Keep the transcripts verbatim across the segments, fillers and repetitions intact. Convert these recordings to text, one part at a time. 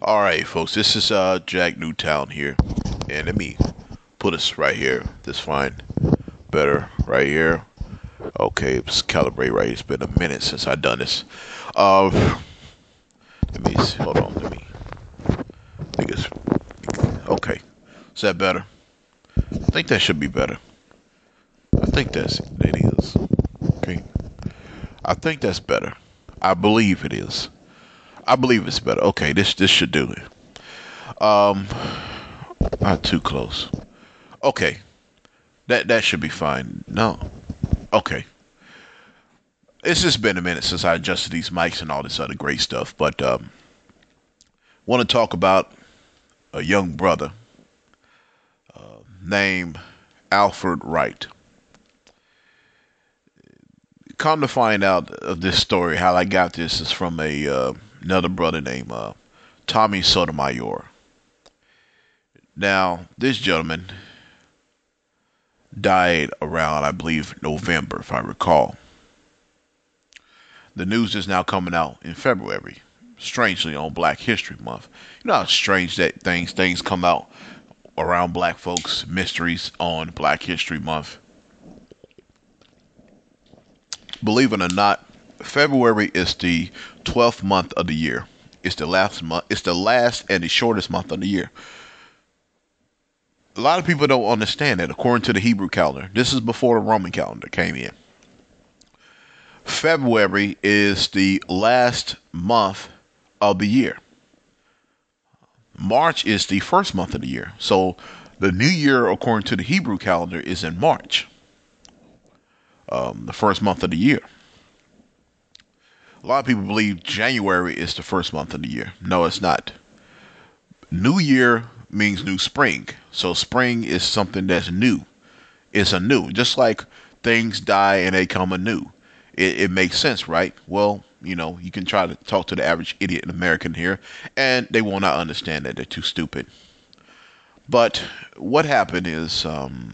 All right, folks. This is uh Jack Newtown here, and let me put us right here. This fine, better right here. Okay, let's calibrate right. It's been a minute since I done this. Uh, let me see, hold on. Let me. I think it's okay. Is that better? I think that should be better. I think that's it is. Okay. I think that's better. I believe it is. I believe it's better. Okay, this this should do it. Um, not too close. Okay, that that should be fine. No. Okay. It's just been a minute since I adjusted these mics and all this other great stuff, but um, want to talk about a young brother named Alfred Wright. Come to find out of this story, how I got this is from a uh, another brother named uh, Tommy Sotomayor. Now, this gentleman died around, I believe, November, if I recall. The news is now coming out in February, strangely on Black History Month. You know how strange that things things come out around black folks, mysteries on Black History Month. Believe it or not, February is the twelfth month of the year. It's the last month. It's the last and the shortest month of the year. A lot of people don't understand that. According to the Hebrew calendar, this is before the Roman calendar came in. February is the last month of the year. March is the first month of the year. So the new year, according to the Hebrew calendar, is in March, um, the first month of the year. A lot of people believe January is the first month of the year. No, it's not. New year means new spring. So spring is something that's new. It's anew. Just like things die and they come anew. It, it makes sense, right? Well, you know, you can try to talk to the average idiot American here, and they will not understand that. They're too stupid. But what happened is um,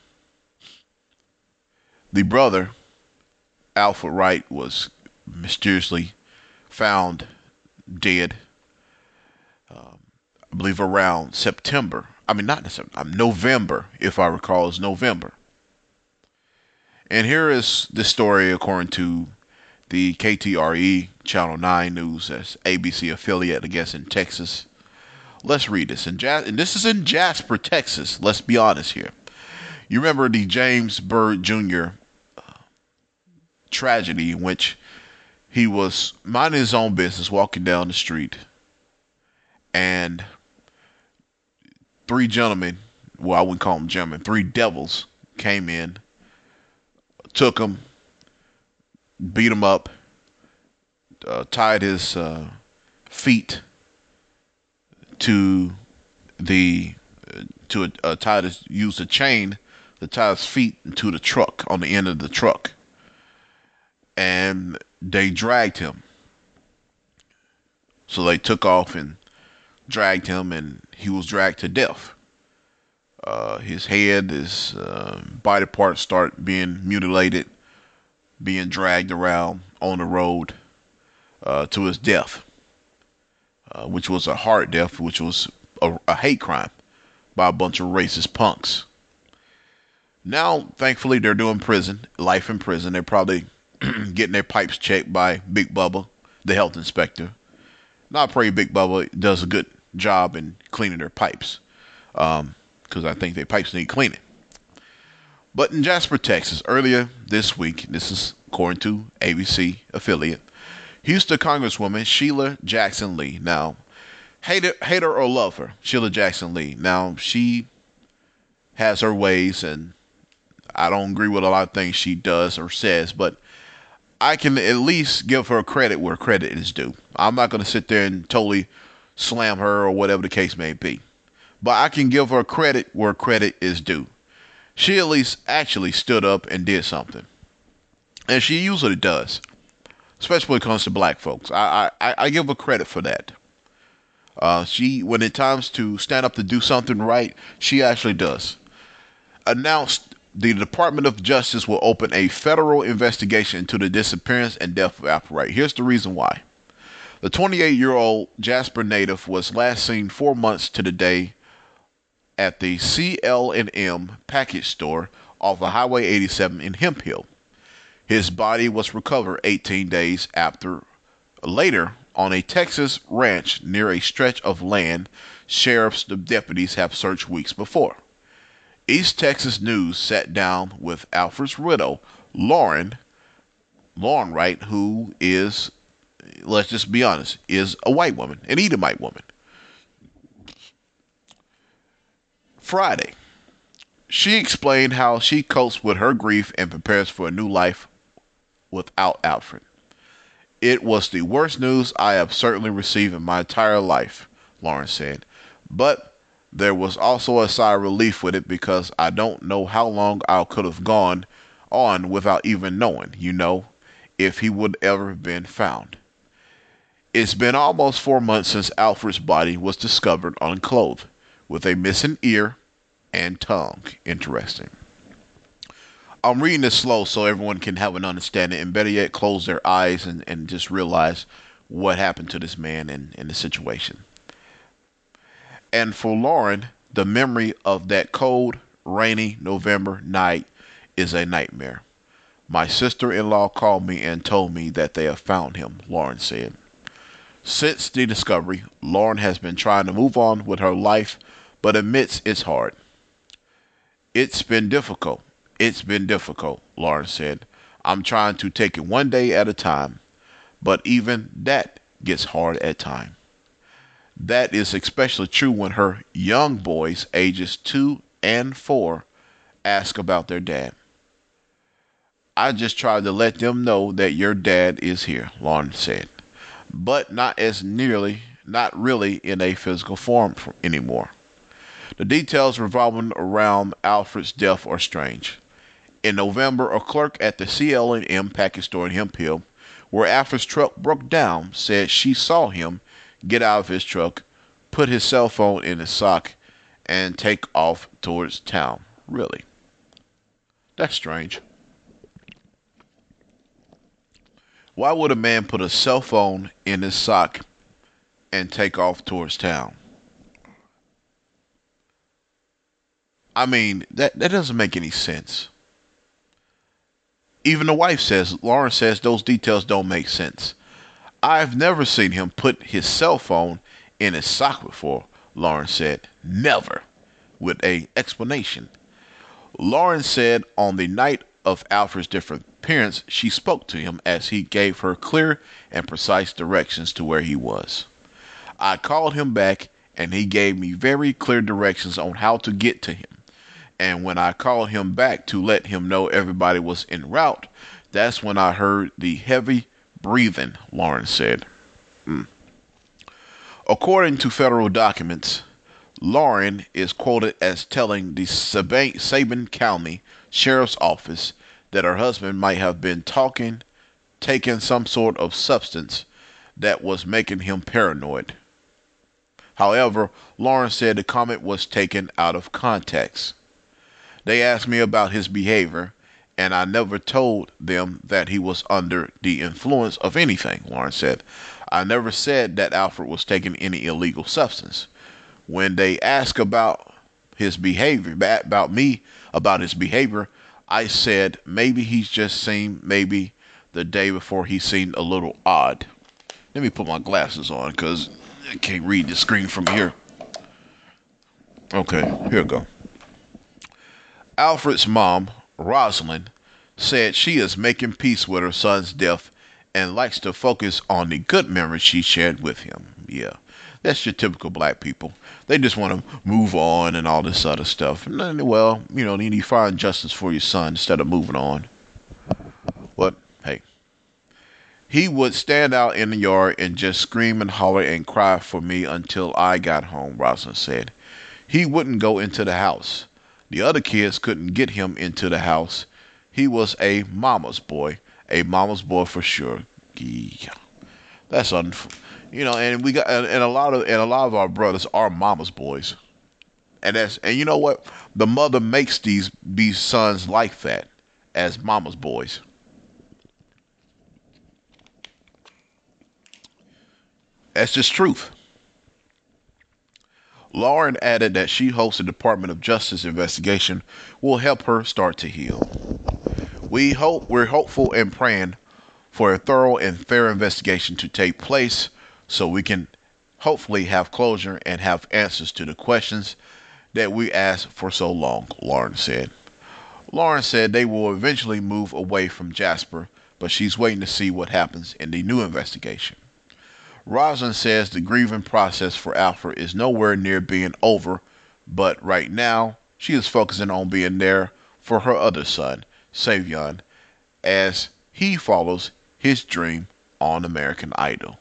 the brother, Alfred Wright, was mysteriously found dead, um, I believe around September. I mean, not September, um, November, if I recall, is November. And here is the story according to the K T R E Channel nine News, that's A B C affiliate, I guess, in Texas. Let's read this. In ja- and this is in Jasper, Texas. Let's be honest here. You remember the James Byrd Junior Uh, tragedy in which he was minding his own business, walking down the street, and three gentlemen, well, I wouldn't call them gentlemen, three devils came in, took him, beat him up, uh, tied his uh, feet to the uh, to a, uh, tied his used a chain to tie his feet to the truck on the end of the truck, and they dragged him. So they took off and dragged him, and he was dragged to death. Uh, his head, his uh, body parts start being mutilated, being dragged around on the road uh, to his death, uh, which was a hard death, which was a, a hate crime by a bunch of racist punks. Now, thankfully, they're doing prison, life in prison. They're probably getting their pipes checked by Big Bubba, the health inspector. Now, I pray Big Bubba does a good job in cleaning their pipes, um, because I think their pipes need cleaning. But in Jasper, Texas, earlier this week, this is according to A B C affiliate, Houston Congresswoman Sheila Jackson Lee. Now, hate her, hate her or love her, Sheila Jackson Lee. Now, she has her ways, and I don't agree with a lot of things she does or says, but I can at least give her credit where credit is due. I'm not going to sit there and totally slam her or whatever the case may be, but I can give her credit where credit is due. She at least actually stood up and did something, and she usually does, especially when it comes to black folks. I I, I give her credit for that. Uh, she, when it times to stand up to do something right, she actually does. Announced the Department of Justice will open a federal investigation into the disappearance and death of Alfred Wright. Here's the reason why. The twenty-eight-year-old Jasper native was last seen four months to the day at the C L and M package store off of Highway eighty-seven in Hemp Hill. His body was recovered eighteen days after later on a Texas ranch near a stretch of land sheriff's deputies have searched weeks before. East Texas News sat down with Alfred's widow, Lauren, Lauren Wright, who is, let's just be honest, is a white woman, an Edomite woman. Friday, she explained how she copes with her grief and prepares for a new life without Alfred. It was the worst news I have certainly received in my entire life, Lauren said. But there was also a sigh of relief with it because I don't know how long I could have gone on without even knowing, you know, if he would ever have been found. It's been almost four months since Alfred's body was discovered unclothed, with a missing ear and tongue. Interesting. I'm reading this slow so everyone can have an understanding and better yet close their eyes and, and just realize what happened to this man and, and the situation. And for Lauren, the memory of that cold, rainy November night is a nightmare. My sister-in-law called me and told me that they have found him, Lauren said. Since the discovery, Lauren has been trying to move on with her life, but admits it's hard. It's been difficult. It's been difficult, Lauren said. I'm trying to take it one day at a time, but even that gets hard at times. That is especially true when her young boys, ages two and four, ask about their dad. I just tried to let them know that your dad is here, Lauren said, but not as nearly, not really in a physical form anymore. The details revolving around Alfred's death are strange. In November, a clerk at the C L and M package store in Hemp Hill, where Alfred's truck broke down, said she saw him get out of his truck, put his cell phone in his sock, and take off towards town. Really? That's strange. Why would a man put a cell phone in his sock and take off towards town? I mean, that, that doesn't make any sense. Even the wife says, Lauren says, those details don't make sense. I've never seen him put his cell phone in his sock before, Lauren said. Never, with a explanation. Lauren said on the night of Alfred's disappearance, she spoke to him as he gave her clear and precise directions to where he was. I called him back and he gave me very clear directions on how to get to him. And when I called him back to let him know everybody was en route, that's when I heard the heavy breathing, Lauren said. Mm. According to federal documents, Lauren is quoted as telling the Sabine County Sheriff's Office that her husband might have been talking, taking some sort of substance that was making him paranoid. However, Lauren said the comment was taken out of context. They asked me about his behavior, and I never told them that he was under the influence of anything, Lauren said. I never said that Alfred was taking any illegal substance. When they asked about his behavior, about me, about his behavior, I said maybe he's just seemed, maybe the day before he seemed a little odd. Let me put my glasses on because I can't read the screen from here. Okay, here we go. Alfred's mom, Rosalind, said she is making peace with her son's death and likes to focus on the good memories she shared with him. Yeah, that's your typical black people. They just want to move on and all this other stuff. And then, well, you know, you need to find justice for your son instead of moving on. But, hey. He would stand out in the yard and just scream and holler and cry for me until I got home, Rosalind said. He wouldn't go into the house. The other kids couldn't get him into the house. He was a mama's boy, a mama's boy for sure. Yeah, that's un, you know, and we got and, and a lot of and a lot of our brothers are mama's boys, and that's and you know what, the mother makes these these sons like that as mama's boys. That's just truth. Lauren added that she hopes the Department of Justice investigation will help her start to heal. We hope we're hopeful and praying for a thorough and fair investigation to take place so we can hopefully have closure and have answers to the questions that we asked for so long, Lauren said. Lauren said they will eventually move away from Jasper, but she's waiting to see what happens in the new investigation. Rosalind says the grieving process for Alfred is nowhere near being over, but right now she is focusing on being there for her other son, Savion, as he follows his dream on American Idol.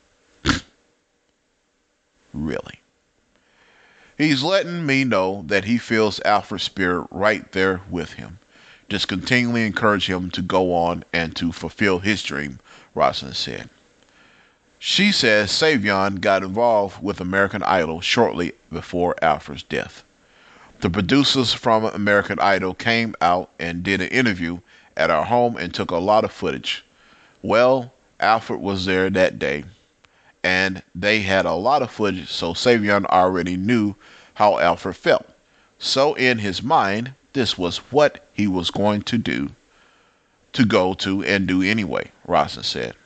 Really? He's letting me know that he feels Alfred's spirit right there with him. Just continually encourage him to go on and to fulfill his dream, Rosalind said. She says Savion got involved with American Idol shortly before Alfred's death. The producers from American Idol came out and did an interview at our home and took a lot of footage. Well, Alfred was there that day, and they had a lot of footage, so Savion already knew how Alfred felt. So in his mind, this was what he was going to do, to go to and do anyway, Rosalind said.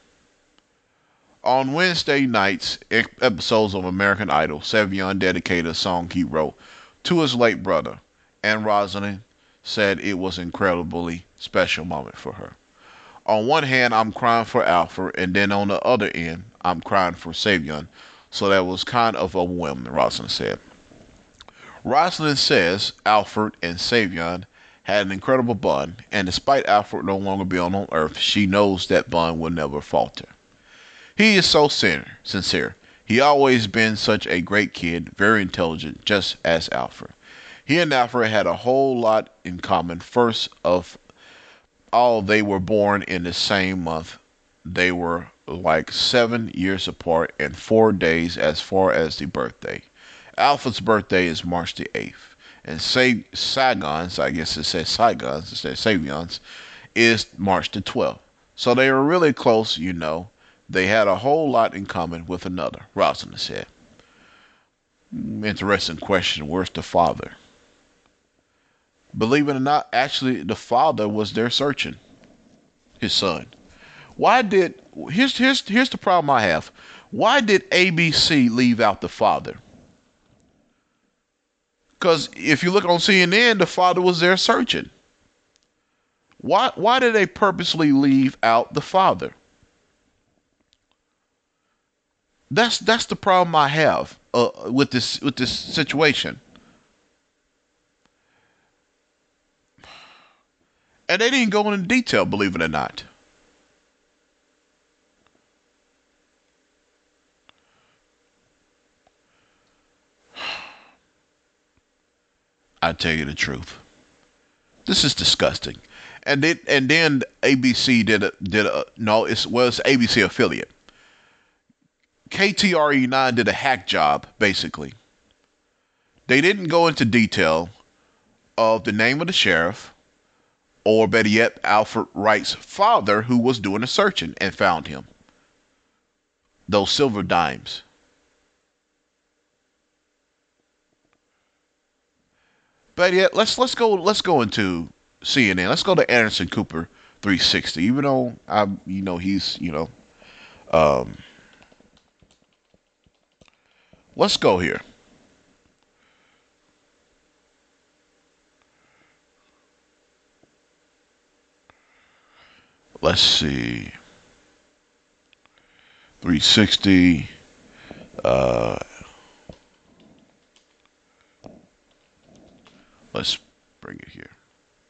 On Wednesday night's episodes of American Idol, Savion dedicated a song he wrote to his late brother, and Rosalind said it was an incredibly special moment for her. On one hand, I'm crying for Alfred, and then on the other end, I'm crying for Savion, so that was kind of overwhelming, Rosalind said. Rosalind says Alfred and Savion had an incredible bond, and despite Alfred no longer being on Earth, she knows that bond will never falter. He is so sincere. He always been such a great kid, very intelligent, just as Alfred. He and Alfred had a whole lot in common. First of all, they were born in the same month. They were like seven years apart and four days as far as the birthday. Alfred's birthday is March the eighth, and Sa- Saigon's, I guess it says Saigon's instead of Savion's, is March the twelfth. So they were really close, you know. They had a whole lot in common with another, Rosalind said. Interesting question. Where's the father? Believe it or not, actually, the father was there searching his son. Why did here's here's here's the problem I have. Why did A B C leave out the father? Because if you look on C N N, the father was there searching. Why why did they purposely leave out the father? That's that's the problem I have uh, with this with this situation. And they didn't go into detail, believe it or not. I tell you the truth. This is disgusting. And then and then A B C did a did a no, it was A B C affiliate. K T R E nine did a hack job, basically. They didn't go into detail of the name of the sheriff, or better yet, Alfred Wright's father, who was doing the searching and found him. Those silver dimes. But yet, let's let's go let's go into C N N. Let's go to Anderson Cooper three sixty. Even though I, you know, he's, you know, um, let's go here. Let's see. three sixty. Uh, let's bring it here.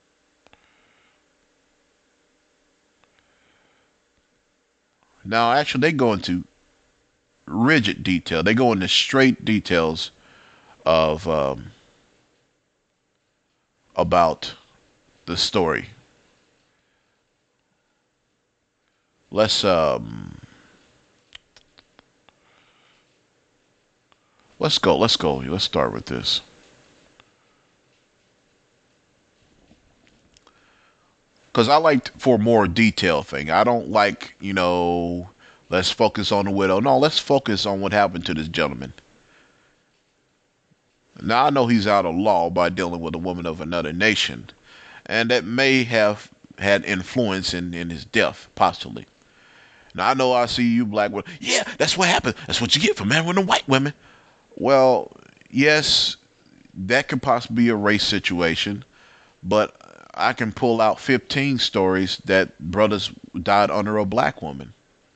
Now, actually, they go into rigid detail. They go into straight details of um, about the story. Let's um, let's go. Let's go. Let's start with this. Because I like for more detail thing. I don't like, you know, Let's focus on the widow. No, let's focus on what happened to this gentleman. Now, I know he's out of law by dealing with a woman of another nation, and that may have had influence in, in his death, possibly. Now, I know I see you black women. Yeah, that's what happened. That's what you get for marrying the white women. Well, yes, that could possibly be a race situation, but I can pull out fifteen stories that brothers died under a black woman.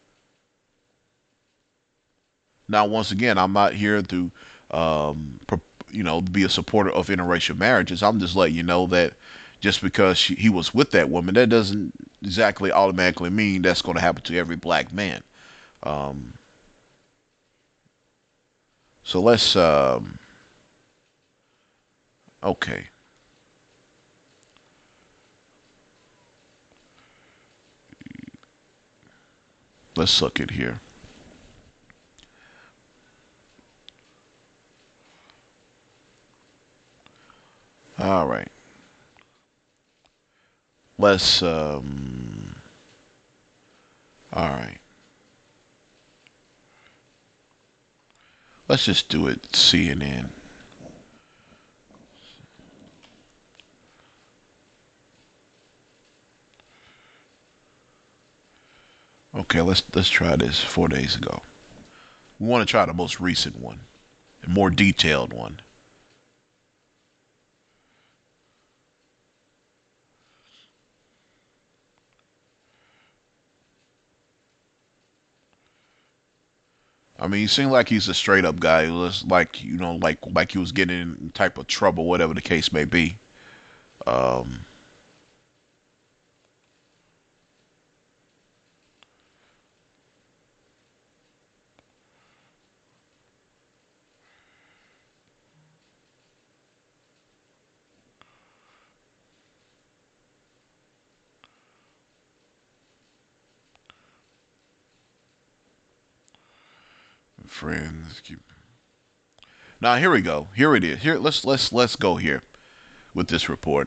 Now, once again, I'm not here to, um, you know, be a supporter of interracial marriages. I'm just letting you know that just because she, he was with that woman, that doesn't exactly automatically mean that's going to happen to every black man. Um, so let's, um, okay. Let's look at here. All right. Let's, um, all right. Let's just do it C N N. Okay, let's let's try this four days ago. We want to try the most recent one, a more detailed one. I mean, he seemed like he's a straight up guy. It was like, you know, like like he was getting in type of trouble, whatever the case may be. Um, friends keep. Now here we go. Here it is. Here let's let's let's go here with this report.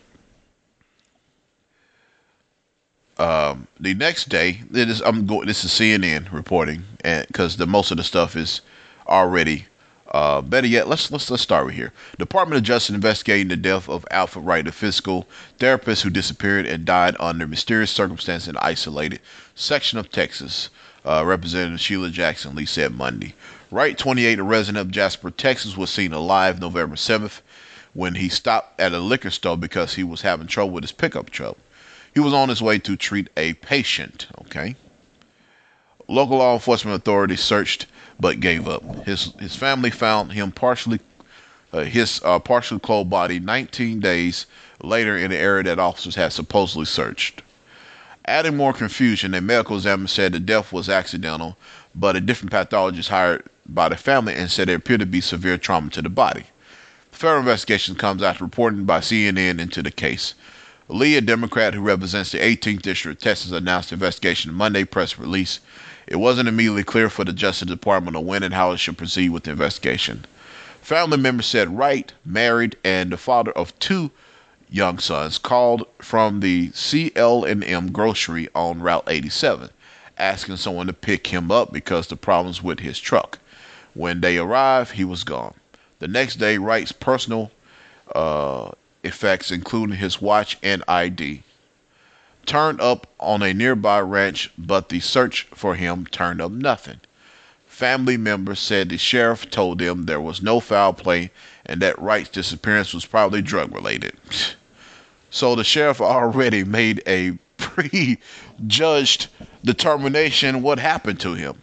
Um, the next day, it is I'm going. This is C N N reporting, and because the most of the stuff is already. Uh, better yet, let's let's let's start with here. Department of Justice investigating the death of Alfred Wright, a physical therapist who disappeared and died under mysterious circumstances in an isolated section of Texas. Uh, Representative Sheila Jackson Lee said Monday. Wright, twenty-eight, a resident of Jasper, Texas, was seen alive November seventh when he stopped at a liquor store because he was having trouble with his pickup truck. He was on his way to treat a patient. Okay. Local law enforcement authorities searched but gave up. His his family found him partially uh, his uh, partially clothed body nineteen days later in the area that officers had supposedly searched. Adding more confusion, a medical examiner said the death was accidental, but a different pathologist hired by the family and said there appeared to be severe trauma to the body. The federal investigation comes after reporting by C N N into the case. Lee, a Democrat who represents the eighteenth District of Texas, announced the investigation in Monday press release. It wasn't immediately clear for the Justice Department on when and how it should proceed with the investigation. Family members said Wright, married and the father of two young sons, called from the C L and M grocery on Route eighty-seven, asking someone to pick him up because of the problems with his truck. When they arrived, he was gone. The next day, Wright's personal uh, effects, including his watch and I D, turned up on a nearby ranch, but the search for him turned up nothing. Family members said the sheriff told them there was no foul play and that Wright's disappearance was probably drug related. So the sheriff already made a prejudged determination what happened to him.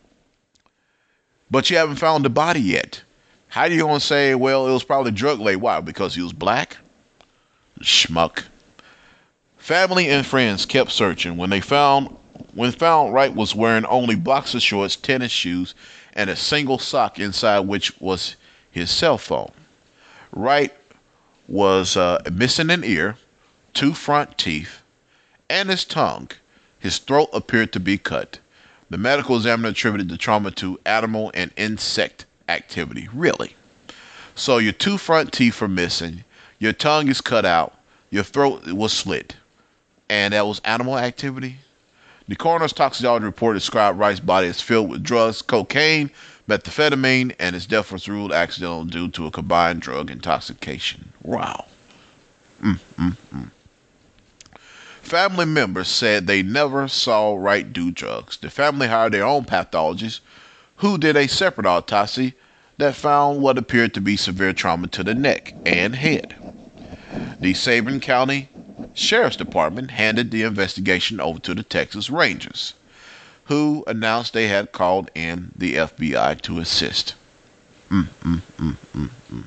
But you haven't found the body yet. How are you going to say, well, it was probably drug related? Why? Because he was black? Schmuck. Family and friends kept searching. When they found when found Wright was wearing only boxer shorts, tennis shoes, and a single sock inside which was his cell phone. Wright was uh, missing an ear, two front teeth, and his tongue. His throat appeared to be cut. The medical examiner attributed the trauma to animal and insect activity. Really? So your two front teeth are missing, your tongue is cut out, your throat was slit, and that was animal activity? The coroner's toxicology report described Wright's body as filled with drugs, cocaine, methamphetamine, and his death was ruled accidental due to a combined drug intoxication. Wow. Mm, mm, mm. Family members said they never saw Wright do drugs. The family hired their own pathologist who did a separate autopsy that found what appeared to be severe trauma to the neck and head. The Sabin County Sheriff's Department handed the investigation over to the Texas Rangers, who announced they had called in the F B I to assist. Mm, mm, mm, mm, mm.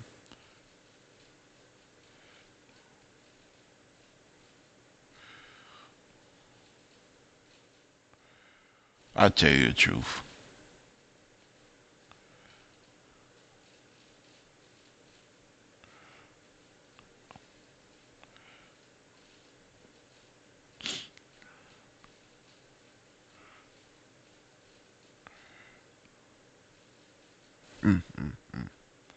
I tell you the truth. Mm, mm, mm.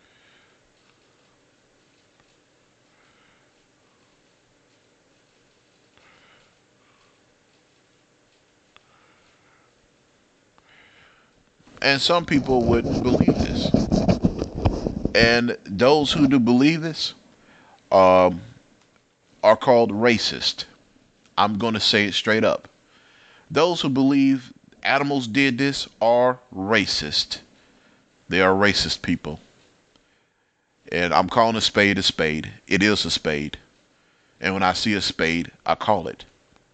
And some people would believe this. And those who do believe this um, are called racist. I'm going to say it straight up. Those who believe animals did this are racist. They are racist people. And I'm calling a spade a spade. It is a spade. And when I see a spade, I call it.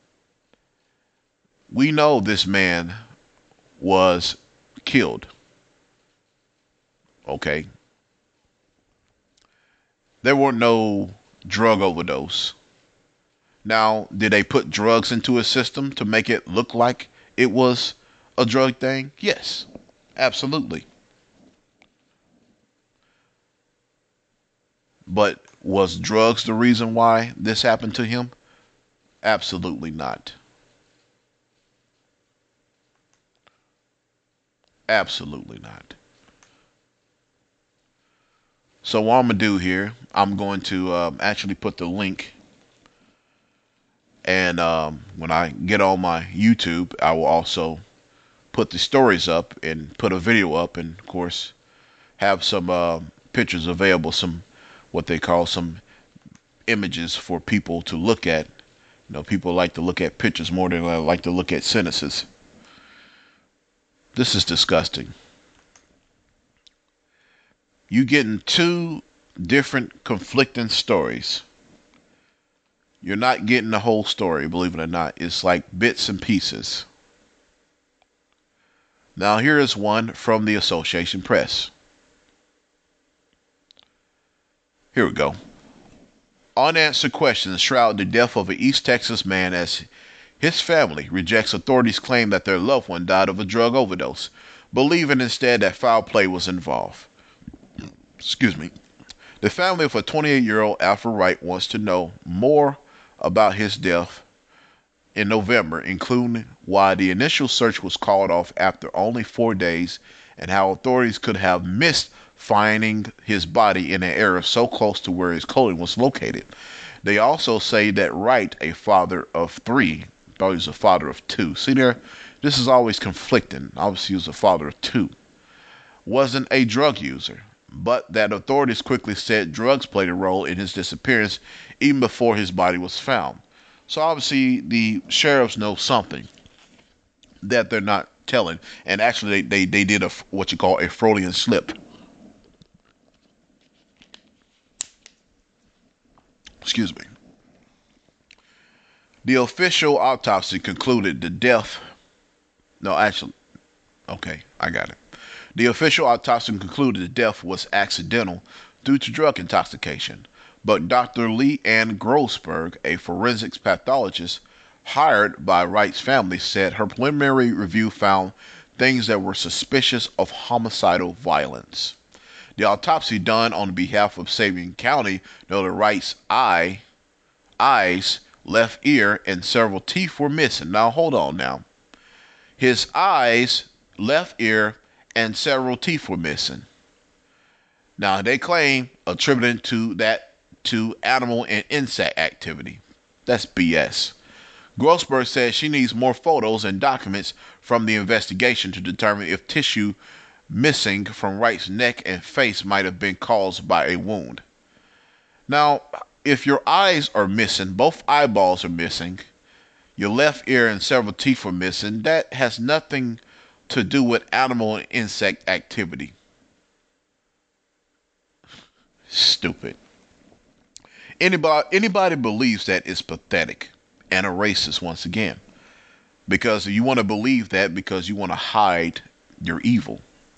We know this man was killed. Okay. There were no drug overdose. Now, did they put drugs into his system to make it look like it was a drug thing? Yes, absolutely. But was drugs the reason why this happened to him? Absolutely not. Absolutely not. So what I'm going to do here, I'm going to um, actually put the link. And um, when I get on my YouTube, I will also put the stories up and put a video up. And, of course, have some uh, pictures available, some what they call some images for people to look at. You know, people like to look at pictures more than they like to look at sentences. This is disgusting. You getting two different conflicting stories. You're not getting the whole story, believe it or not. It's like bits and pieces. Now here is one from the Association Press. Here we go. Unanswered questions shroud the death of an East Texas man as his family rejects authorities' claim that their loved one died of a drug overdose, believing instead that foul play was involved. Excuse me. The family of a twenty-eight-year-old Alfred Wright wants to know more about his death in November, including why the initial search was called off after only four days and how authorities could have missed finding his body in an area so close to where his clothing was located. They also say that Wright, a father of three, thought he was a father of two. See there? This is always conflicting. Obviously, he was a father of two. Wasn't a drug user, but that authorities quickly said drugs played a role in his disappearance even before his body was found. So obviously, the sheriffs know something that they're not telling. And actually, they, they, they did a what you call a Freudian slip. Excuse me. The official autopsy concluded the death. No, actually, okay, I got it. The official autopsy concluded the death was accidental due to drug intoxication. But Doctor Lee Ann Grossberg, a forensics pathologist hired by Wright's family, said her preliminary review found things that were suspicious of homicidal violence. The autopsy done on behalf of Sabin County noted Wright's eye, eyes, left ear, and several teeth were missing. Now, hold on now. His eyes, left ear, and several teeth were missing. Now, they claim attributed to that to animal and insect activity. That's B S. Grossberg says she needs more photos and documents from the investigation to determine if tissue missing from Wright's neck and face might have been caused by a wound. Now, if your eyes are missing, both eyeballs are missing, your left ear and several teeth are missing, that has nothing to do with animal and insect activity. Stupid. Anybody anybody believes that is pathetic and a racist once again. Because you want to believe that because you want to hide your evil.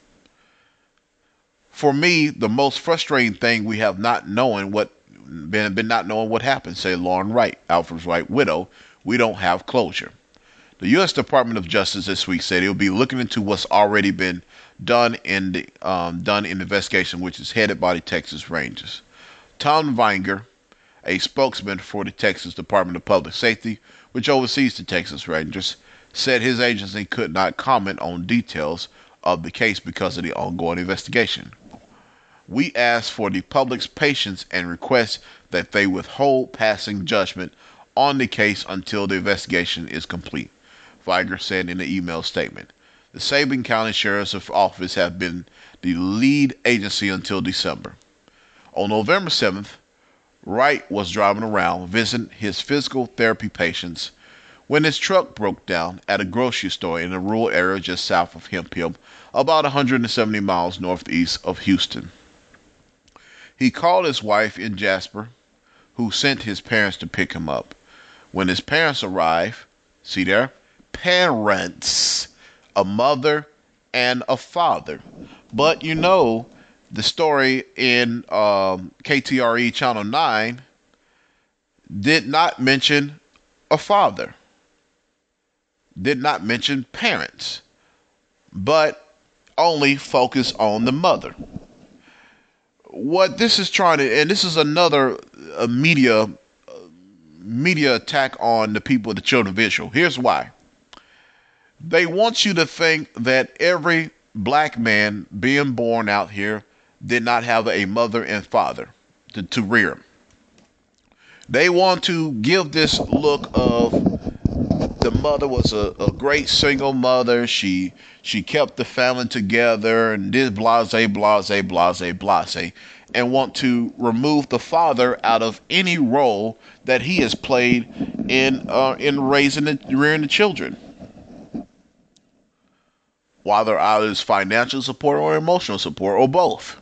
For me, the most frustrating thing we have not knowing what been, been not knowing what happened, say Lauren Wright, Alfred Wright widow, we don't have closure. The U S Department of Justice this week said it will be looking into what's already been done in the um, done in the investigation, which is headed by the Texas Rangers. Tom Vinger, a spokesman for the Texas Department of Public Safety, which oversees the Texas Rangers, said his agency could not comment on details of the case because of the ongoing investigation. We ask for the public's patience and request that they withhold passing judgment on the case until the investigation is complete, Viger said in an email statement. The Sabin County Sheriff's Office have been the lead agency until December. On November seventh, Wright was driving around visiting his physical therapy patients when his truck broke down at a grocery store in a rural area just south of Hemphill, about one hundred seventy miles northeast of Houston. He called his wife in Jasper, who sent his parents to pick him up. When his parents arrived, see there, parents, a mother and a father. But you know, the story in um, K T R E Channel nine did not mention a father, did not mention parents, but only focus on the mother. What this is trying to, and this is another uh, media uh, media attack on the people of the children of Israel. Here's why. They want you to think that every black man being born out here did not have a mother and father to, to rear him. They want to give this look of the mother was a, a great single mother. She she kept the family together and did blase, blase, blase, blase, and want to remove the father out of any role that he has played in uh, in raising and rearing the children, whether either it's financial support or emotional support or both.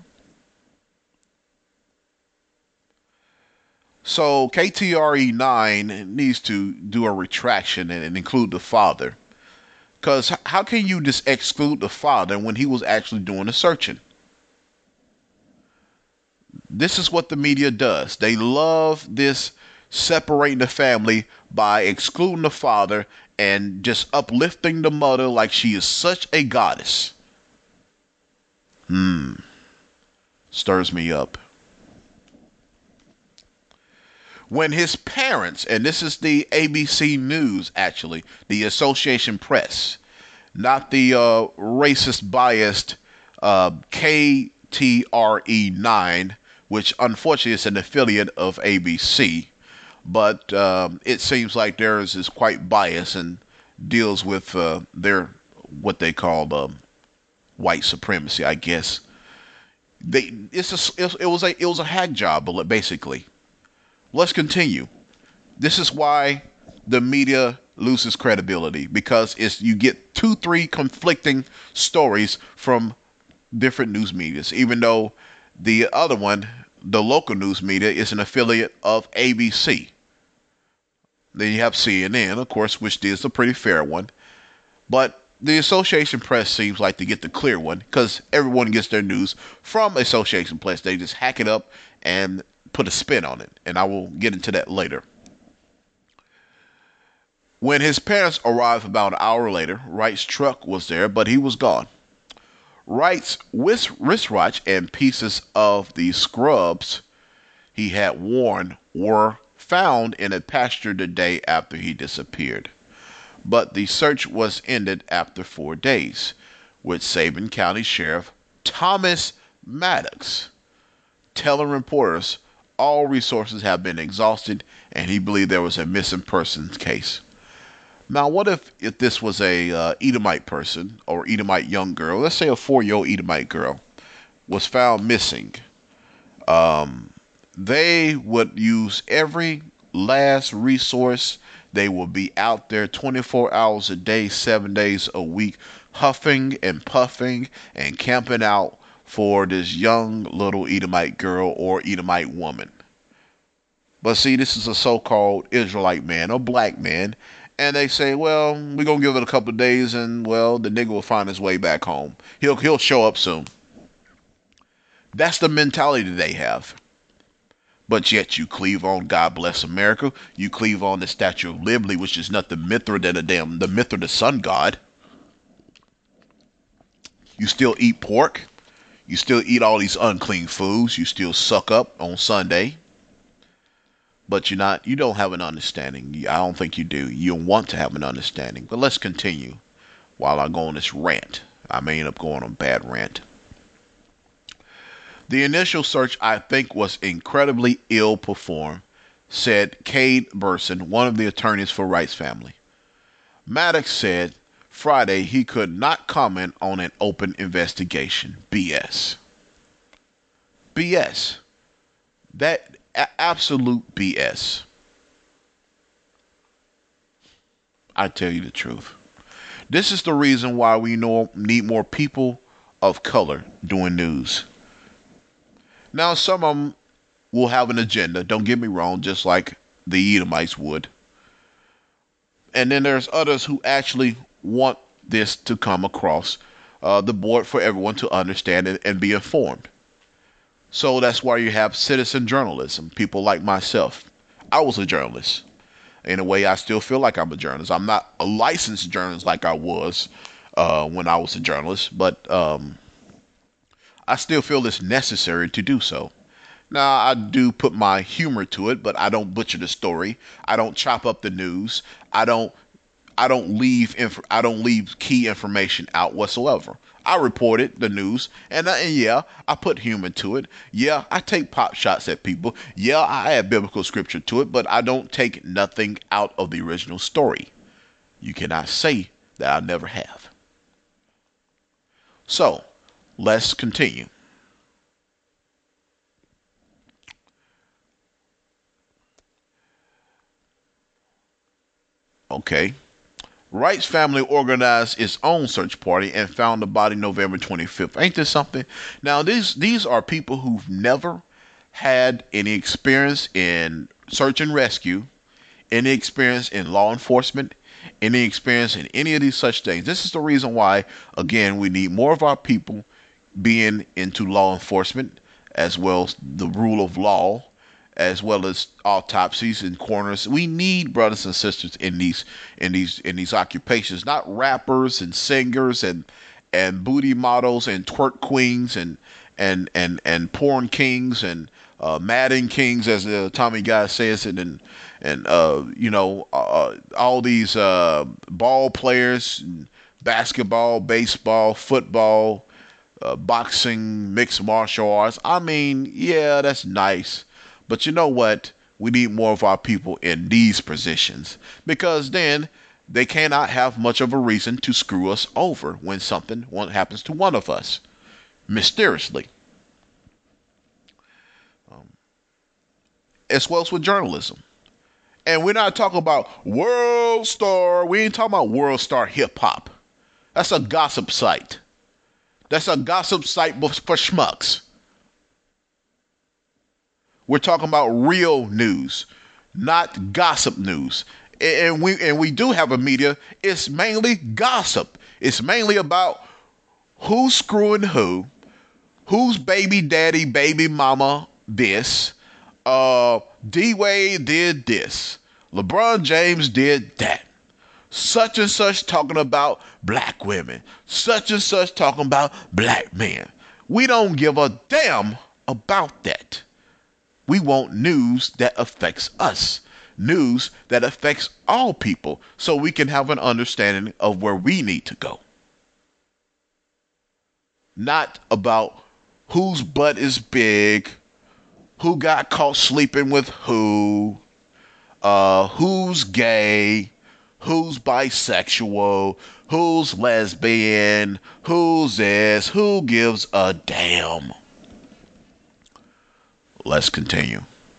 So K T R E nine needs to do a retraction and, and include the father. Because how can you just exclude the father when he was actually doing the searching? This is what the media does. They love this separating the family by excluding the father and just uplifting the mother like she is such a goddess. Hmm. Stirs me up. When his parents, and this is the A B C News actually, the Association Press, not the uh, racist biased uh, K T R E nine, which unfortunately is an affiliate of A B C, but um, it seems like theirs is quite biased and deals with uh, their what they call um, white supremacy, I guess. They it's a, it was a it was a hack job, basically. Let's continue. This is why the media loses credibility, because it's you get two, three conflicting stories from different news medias, even though the other one, the local news media, is an affiliate of A B C. Then you have C N N, of course, which is a pretty fair one. But the Association Press seems like to get the clear one, because everyone gets their news from Association Press. They just hack it up and put a spin on it, and I will get into that later. When his parents arrived about an hour later, Wright's truck was there, but he was gone. Wright's wristwatch and pieces of the scrubs he had worn were found in a pasture the day after he disappeared. But the search was ended after four days, with Sabin County Sheriff Thomas Maddox telling reporters all resources have been exhausted and he believed there was a missing persons case. Now, what if if this was a uh, Edomite person or Edomite young girl? Let's say a four-year-old Edomite girl was found missing. Um, they would use every last resource. They will be out there twenty-four hours a day, seven days a week, huffing and puffing and camping out for this young little Edomite girl or Edomite woman. But see, this is a so-called Israelite man or black man, and they say, well, we're gonna give it a couple of days, and well, the nigga will find his way back home. He'll he'll show up soon. That's the mentality they have. But yet you cleave on God bless America. You cleave on the Statue of Liberty, which is nothing Mithra than a damn the Mithra the sun god. You still eat pork. You still eat all these unclean foods. You still suck up on Sunday. But you're not. You don't have an understanding. I don't think you do. You want to have an understanding. But let's continue. While I go on this rant, I may end up going on a bad rant. The initial search, I think, was incredibly ill performed, said Cade Burson, one of the attorneys for Wright's family. Maddox said Friday he could not comment on an open investigation. B S. B S. That a- absolute B S. I tell you the truth. This is the reason why we know, need more people of color doing news. Now, some of them will have an agenda, don't get me wrong, just like the Edomites would. And then there's others who actually want this to come across uh, the board for everyone to understand it and be informed. So that's why you have citizen journalism, people like myself. I was a journalist. In a way, I still feel like I'm a journalist. I'm not a licensed journalist like I was uh, when I was a journalist, but um, I still feel it's necessary to do so. Now, I do put my humor to it, but I don't butcher the story. I don't chop up the news. I don't I don't leave inf- I don't leave key information out whatsoever. I reported the news, and, uh, and yeah, I put humor to it. Yeah, I take pop shots at people. Yeah, I add biblical scripture to it, but I don't take nothing out of the original story. You cannot say that I never have. So, let's continue. Okay. Wright's family organized its own search party and found the body November twenty-fifth. Ain't this something? Now, these these are people who've never had any experience in search and rescue, any experience in law enforcement, any experience in any of these such things. This is the reason why, again, we need more of our people being into law enforcement, as well as the rule of law, as well as autopsies and coroners. We need brothers and sisters in these in these in these occupations, not rappers and singers and and booty models and twerk queens and and and and porn kings and uh, Madden kings, as uh, Tommy Guy says it, and and uh, you know uh, all these uh, ball players, basketball, baseball, football, uh, boxing, mixed martial arts. I mean, yeah, that's nice. But you know what? We need more of our people in these positions, because then they cannot have much of a reason to screw us over when something happens to one of us mysteriously. Um, as well as with journalism. And we're not talking about World Star. We ain't talking about World Star Hip Hop. That's a gossip site. That's a gossip site for schmucks. We're talking about real news, not gossip news. And we and we do have a media. It's mainly gossip. It's mainly about who's screwing who, who's baby daddy, baby mama this. Uh, D Wade did this. LeBron James did that. Such and such talking about black women. Such and such talking about black men. We don't give a damn about that. We want news that affects us. News that affects all people, so we can have an understanding of where we need to go. Not about whose butt is big, who got caught sleeping with who, uh, who's gay, who's bisexual, who's lesbian, who's this, who gives a damn. Let's continue.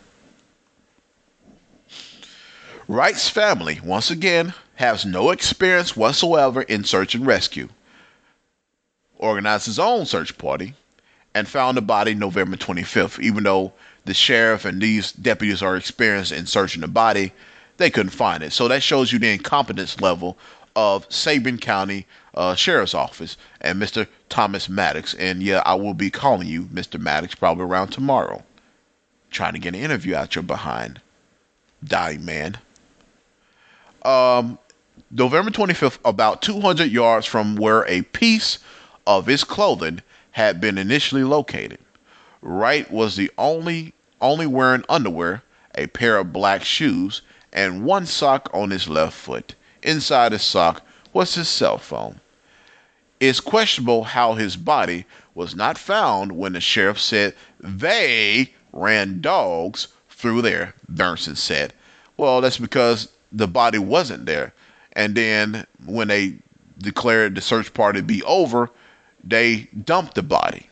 Wright's family, once again, has no experience whatsoever in search and rescue. Organized his own search party and found the body November twenty-fifth. Even though the sheriff and these deputies are experienced in searching the body, they couldn't find it. So that shows you the incompetence level of Sabin County uh, Sheriff's Office and Mister Thomas Maddox. And yeah, I will be calling you Mister Maddox probably around tomorrow, trying to get an interview out your behind, dying man. Um, November twenty-fifth, about two hundred yards from where a piece of his clothing had been initially located. Wright was the only only wearing underwear, a pair of black shoes, and one sock on his left foot. Inside his sock was his cell phone. It's questionable how his body was not found when the sheriff said they ran dogs through there, Bernson said. Well, that's because the body wasn't there. And then when they declared the search party to be over, they dumped the body.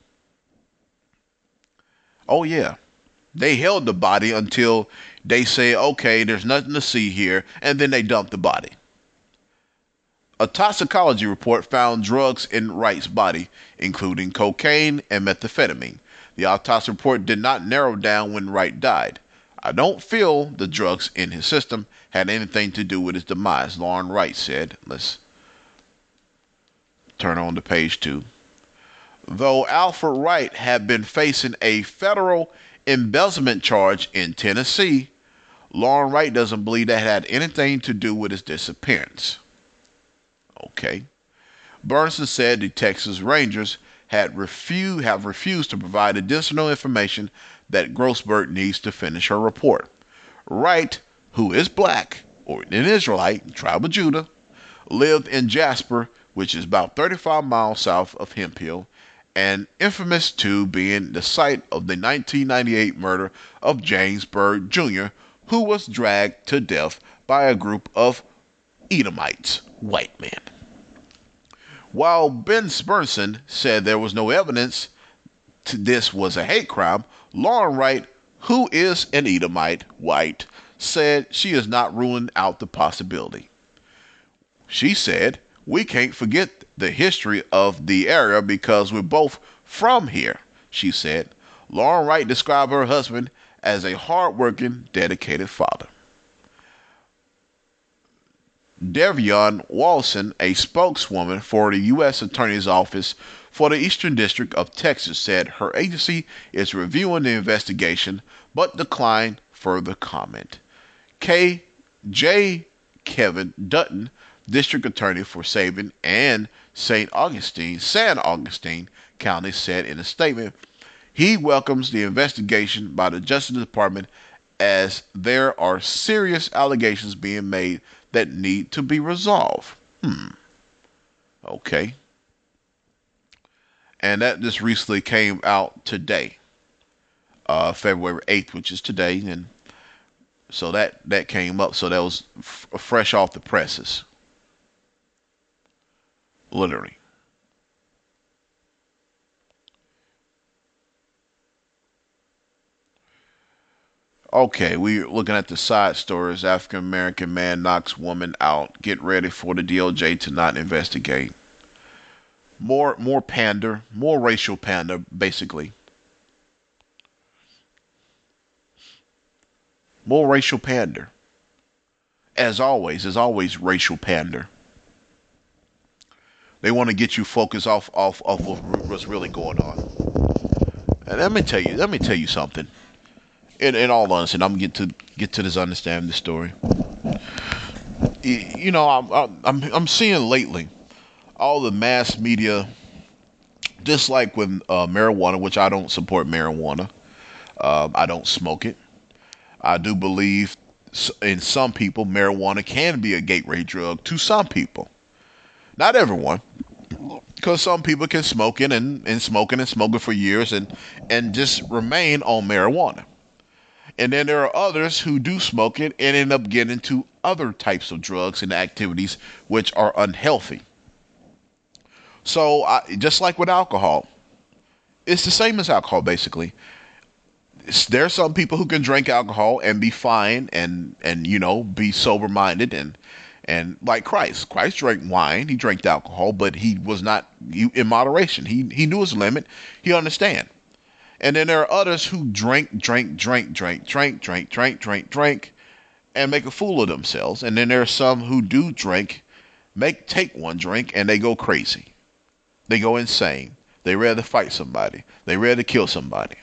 Oh, yeah. They held the body until they say, okay, there's nothing to see here, and then they dumped the body. A toxicology report found drugs in Wright's body, including cocaine and methamphetamine. The autopsy report did not narrow down when Wright died. I don't feel the drugs in his system had anything to do with his demise, Lauren Wright said. Let's turn on to page two. Though Alfred Wright had been facing a federal embezzlement charge in Tennessee, Lauren Wright doesn't believe that had anything to do with his disappearance. Okay. Bernson said the Texas Rangers had refused have refused to provide additional information that Grossberg needs to finish her report. Wright, who is black, or an Israelite, tribe of Judah, lived in Jasper, which is about thirty-five miles south of Hemphill, and infamous to being the site of the nineteen ninety-eight murder of James Byrd Junior, who was dragged to death by a group of Edomites, white men. While Ben Bernson said there was no evidence to this was a hate crime, Lauren Wright, who is an Edomite, white, said she is not ruling out the possibility. She said, "We can't forget the history of the area because we're both from here," she said. Lauren Wright described her husband as a hard-working, dedicated father. Devion Walson, a spokeswoman for the U S Attorney's Office for the Eastern District of Texas, said her agency is reviewing the investigation but declined further comment. K. J. Kevin Dutton, District Attorney for Sabin and Saint Augustine, San Augustine County, said in a statement he welcomes the investigation by the Justice Department as there are serious allegations being made that need to be resolved. Hmm. Okay. And that just recently came out today, uh, February eighth, which is today, and so that that came up. So that was f- fresh off the presses, literally. Okay, we're looking at the side stories. African American man knocks woman out. Get ready for the D O J to not investigate. More, more pander, more racial pander, basically. More racial pander. As always, as always, racial pander. They want to get you focused off, off, off of what's really going on. And let me tell you, let me tell you something. In, in all honesty, I'm gonna get to get to this understanding the story. You know, I'm I'm I'm seeing lately all the mass media, just like with uh, marijuana, which I don't support marijuana. Um, I don't smoke it. I do believe in some people marijuana can be a gateway drug to some people. Not everyone, because some people can smoke it and, and smoking and smoking for years and and just remain on marijuana. And then there are others who do smoke it and end up getting into other types of drugs and activities which are unhealthy. So, I, just like with alcohol, it's the same as alcohol basically. It's, there are some people who can drink alcohol and be fine and and you know be sober minded and and like Christ. Christ drank wine, he drank alcohol, but he was not in moderation. He he knew his limit. He understand. And then there are others who drink, drink, drink, drink, drink, drink, drink, drink, drink, and make a fool of themselves. And then there are some who do drink, make take one drink, and they go crazy. They go insane. They rather fight somebody. They rather kill somebody.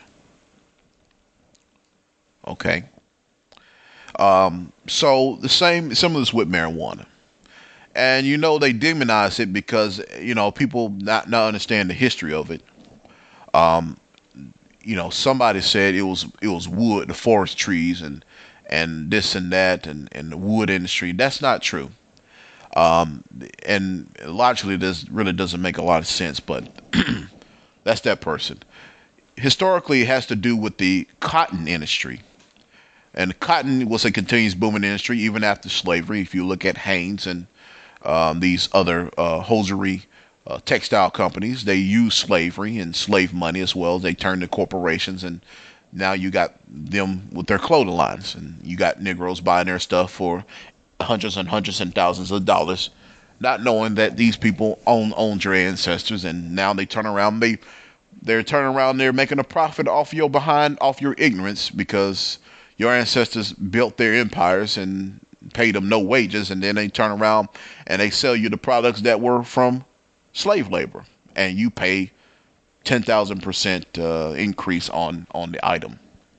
Okay. Um, so the same, some of this with marijuana. And you know they demonize it because you know people not not understand the history of it. Um, you know, somebody said it was it was wood, the forest trees, and and this and that, and, and the wood industry. That's not true. Um, and logically, this really doesn't make a lot of sense. But that's that person. Historically, it has to do with the cotton industry. And cotton was a continuous booming industry even after slavery. If you look at Hanes and um, these other uh, hosiery uh, textile companies, they use slavery and slave money as well. They turned to corporations, and now you got them with their clothing lines, and you got Negroes buying their stuff for hundreds and hundreds and thousands of dollars, not knowing that these people own owned your ancestors, and now they turn around, they they're turning around, they're making a profit off your behind, off your ignorance, because your ancestors built their empires and paid them no wages, and then they turn around and they sell you the products that were from slave labor, and you pay ten thousand percent uh, increase on on the item.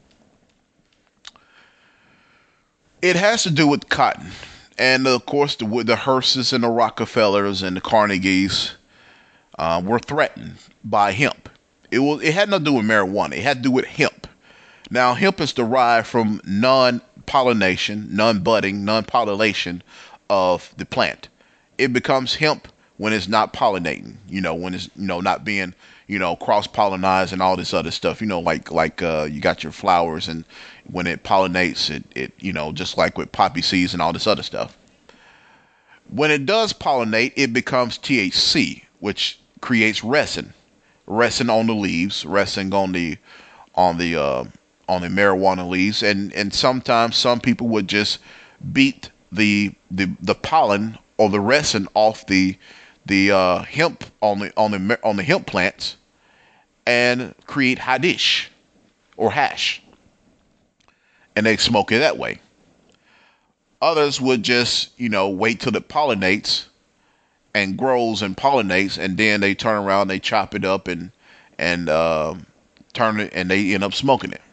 It has to do with cotton, and of course the the Hearsts and the Rockefellers and the Carnegies uh, were threatened by hemp. It was it had nothing to do with marijuana. It had to do with hemp. Now, hemp is derived from non-pollination, non-budding, non-pollination of the plant. It becomes hemp when it's not pollinating, you know, when it's, you know, not being, you know, cross-pollinized and all this other stuff, you know, like, like, uh, you got your flowers, and when it pollinates, it, it, you know, just like with poppy seeds and all this other stuff. When it does pollinate, it becomes T H C, which creates resin, resin on the leaves, resin on the, on the, uh, on the marijuana leaves, and and sometimes some people would just beat the the the pollen or the resin off the the uh, hemp on the on the on the hemp plants and create hadish or hash, and they smoke it that way. Others would just, you know, wait till it pollinates and grows and pollinates, and then they turn around, they chop it up and and uh, turn it, and they end up smoking it.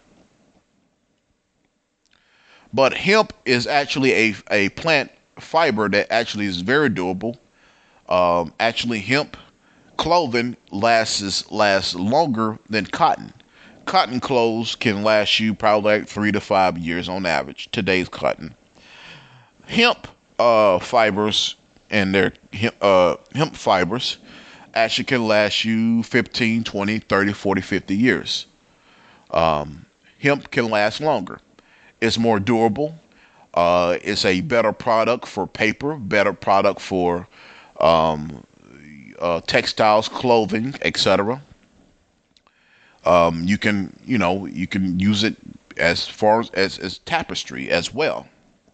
But hemp is actually a, a plant fiber that actually is very durable. Um, actually, hemp clothing lasts lasts longer than cotton. Cotton clothes can last you probably like three to five years on average. Today's cotton. Hemp uh, fibers and their hemp, uh, hemp fibers actually can last you fifteen, twenty, thirty, forty, fifty years. Um, hemp can last longer. It's more durable. Uh, it's a better product for paper, better product for um, uh, textiles, clothing, et cetera. Um, you can, you know, you can use it as far as, as, as tapestry as well.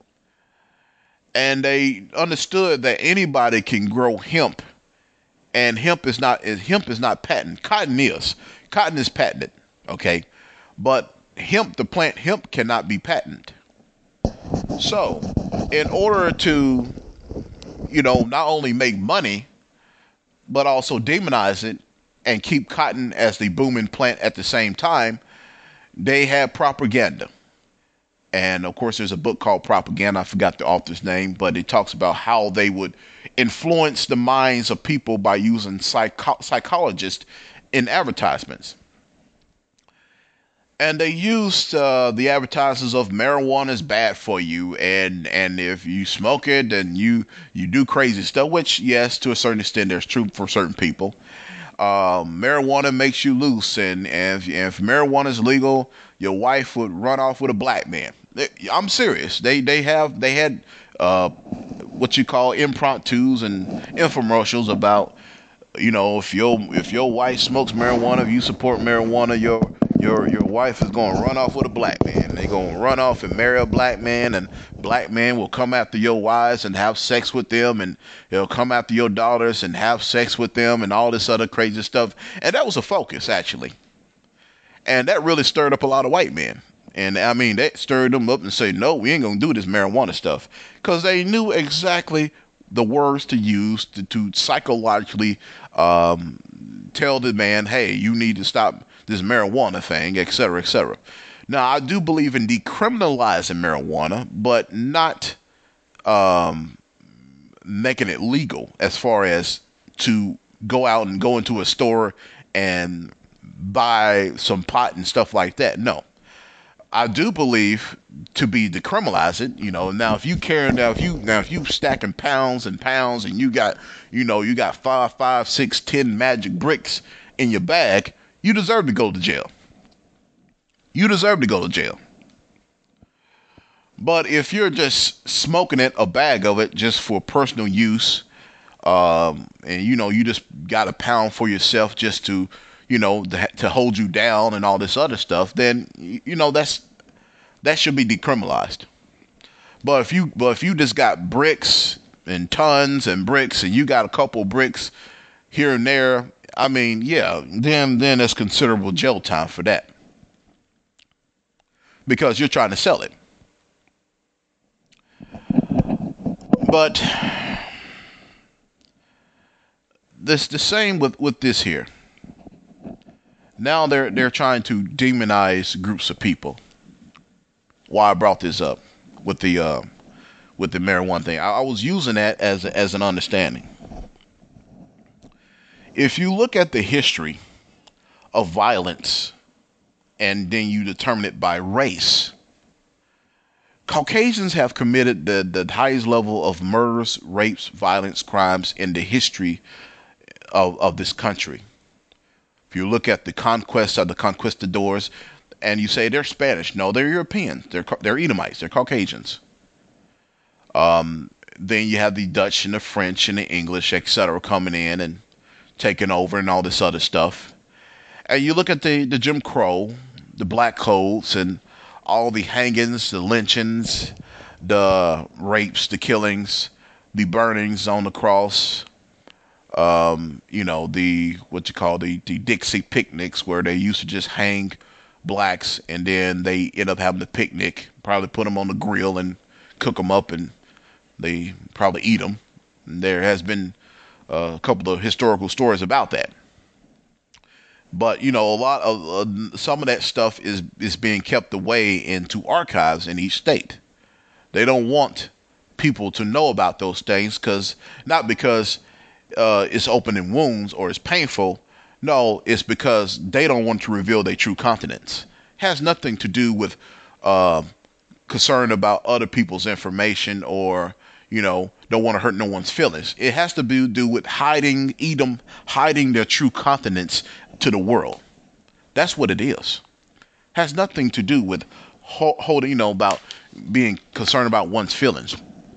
And they understood that anybody can grow hemp, and hemp is not hemp is not patented. Cotton is. Cotton is patented, okay, but hemp, the plant hemp, cannot be patented. So, in order to, you know, not only make money, but also demonize it and keep cotton as the booming plant at the same time, they had propaganda. And of course, there's a book called Propaganda. I forgot the author's name, but it talks about how they would influence the minds of people by using psycho- psychologists in advertisements. And they used uh, the advertisements of marijuana is bad for you, and and if you smoke it, then you you do crazy stuff. Which, yes, to a certain extent, there's truth for certain people. Um, marijuana makes you loose, and, and if, if marijuana is legal, your wife would run off with a black man. I'm serious. They they have they had uh, what you call impromptus and infomercials about, you know, if your if your wife smokes marijuana, if you support marijuana, your your your wife is going to run off with a black man. They're going to run off and marry a black man, and black man will come after your wives and have sex with them, and he'll come after your daughters and have sex with them, and all this other crazy stuff. And that was a focus, actually, and that really stirred up a lot of white men. And I mean, that stirred them up and say, no, we ain't gonna do this marijuana stuff, because they knew exactly the words to use to, to psychologically um, tell the man, hey, you need to stop this marijuana thing, et cetera, et cetera. Now, I do believe in decriminalizing marijuana, but not um, making it legal, as far as to go out and go into a store and buy some pot and stuff like that. No. I do believe to be decriminalize it, you know. Now, if you carry now, if you now if you stacking pounds and pounds, and you got, you know, you got five, five, six, ten magic bricks in your bag, you deserve to go to jail. You deserve to go to jail. But if you're just smoking it, a bag of it, just for personal use, um, and you know, you just got a pound for yourself, just to, you know, to, to hold you down and all this other stuff, then, you know, that's that should be decriminalized. But if you but if you just got bricks and tons and bricks, and you got a couple bricks here and there, I mean, yeah, then then there's considerable jail time for that, because you're trying to sell it. But this the same with with this here. Now they're they're trying to demonize groups of people. Why I brought this up with the uh, with the marijuana thing, I, I was using that as as an understanding. If you look at the history of violence, and then you determine it by race, Caucasians have committed the the highest level of murders, rapes, violence, crimes in the history of of this country. If you look at the conquest of the conquistadors, and you say they're Spanish, no, they're Europeans. They're they're Edomites. They're Caucasians. Um, then you have the Dutch and the French and the English, et cetera, coming in and taking over and all this other stuff. And you look at the the Jim Crow, the black codes, and all the hangings, the lynchings, the rapes, the killings, the burnings on the cross. Um, you know, the what you call the the Dixie picnics, where they used to just hang blacks, and then they end up having a picnic, probably put them on the grill and cook them up, and they probably eat them. And there has been uh, a couple of historical stories about that. But you know, a lot of uh, some of that stuff is is being kept away into archives in each state. They don't want people to know about those things, because not because uh, it's opening wounds or it's painful. No, it's because they don't want to reveal their true contents. Has nothing to do with uh, concern about other people's information, or, you know, don't want to hurt no one's feelings. It has to be, do with hiding, Edom, hiding their true contents to the world. That's what it is. Has nothing to do with ho- holding, you know, about being concerned about one's feelings.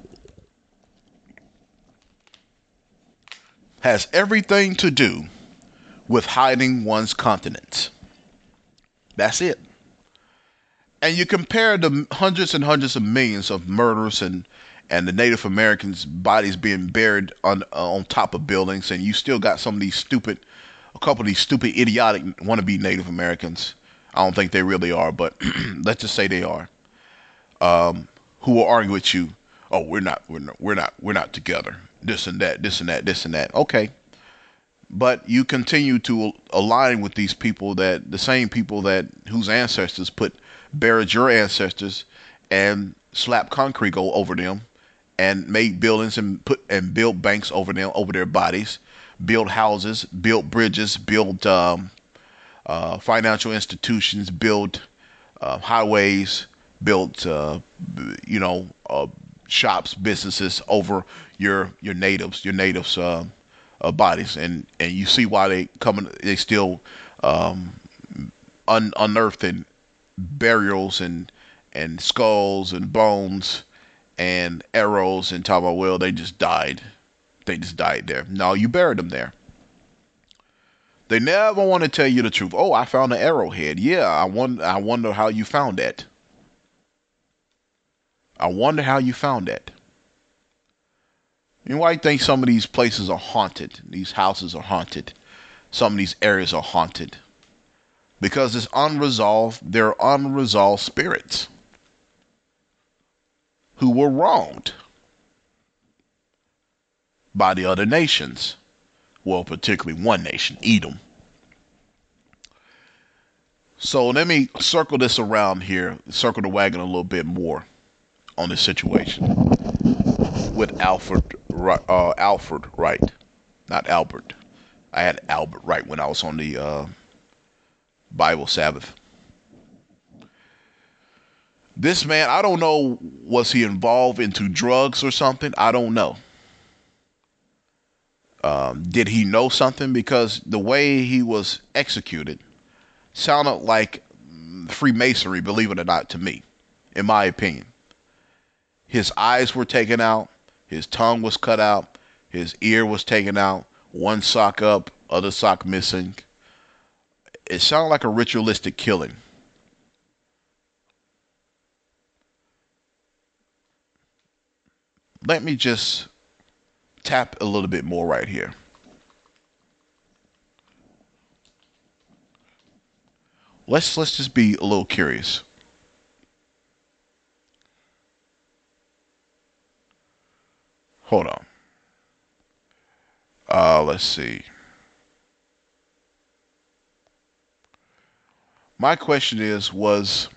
Has everything to do with hiding one's continents. That's it. And you compare the hundreds and hundreds of millions of murders, and and the Native Americans' bodies being buried on uh, on top of buildings, and you still got some of these stupid, a couple of these stupid, idiotic wannabe Native Americans. I don't think they really are, but let's just say they are. Um, who will argue with you? Oh, we're not, we're not, we're not, we're not together. This and that, this and that, this and that. Okay. But you continue to align with these people, that the same people that whose ancestors put buried your ancestors and slapped concrete go over them, and made buildings and put and built banks over them, over their bodies, built houses, built bridges, built um, uh, financial institutions, built uh, highways, built uh, you know uh, shops, businesses over your your natives, your natives. Uh, of bodies, and and you see why they coming. They still um, un, unearthing burials and and skulls and bones and arrows and talking about, well, they just died. They just died there. No, you buried them there. They never want to tell you the truth. Oh, I found an arrowhead. Yeah, I wonder. I wonder how you found that. I wonder how you found that. And why do you think some of these places are haunted? These houses are haunted. Some of these areas are haunted because it's unresolved. They're unresolved spirits who were wronged by the other nations. Well, particularly one nation, Edom. So let me circle this around here, circle the wagon a little bit more on this situation with Alfred, uh, Alfred Wright, not Albert. I had Albert Wright when I was on the uh, Bible Sabbath. This man, I don't know, was he involved into drugs or something? I don't know. Um, did he know something? Because the way he was executed sounded like Freemasonry, believe it or not, to me, in my opinion. His eyes were taken out. His tongue was cut out. His ear was taken out. One sock up, other sock missing. It sounded like a ritualistic killing. Let me just tap a little bit more right here. Let's let's just be a little curious. Hold on. Uh, let's see. My question is, was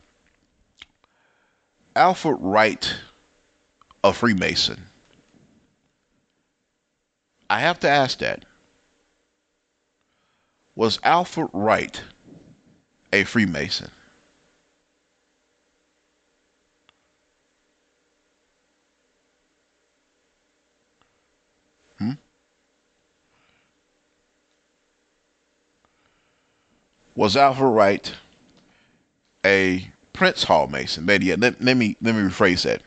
Alfred Wright a Freemason? I have to ask that. Was Alfred Wright a Freemason? Hmm? Was Alfred Wright a Prince Hall Mason? Maybe, yeah, let, let me let me rephrase that.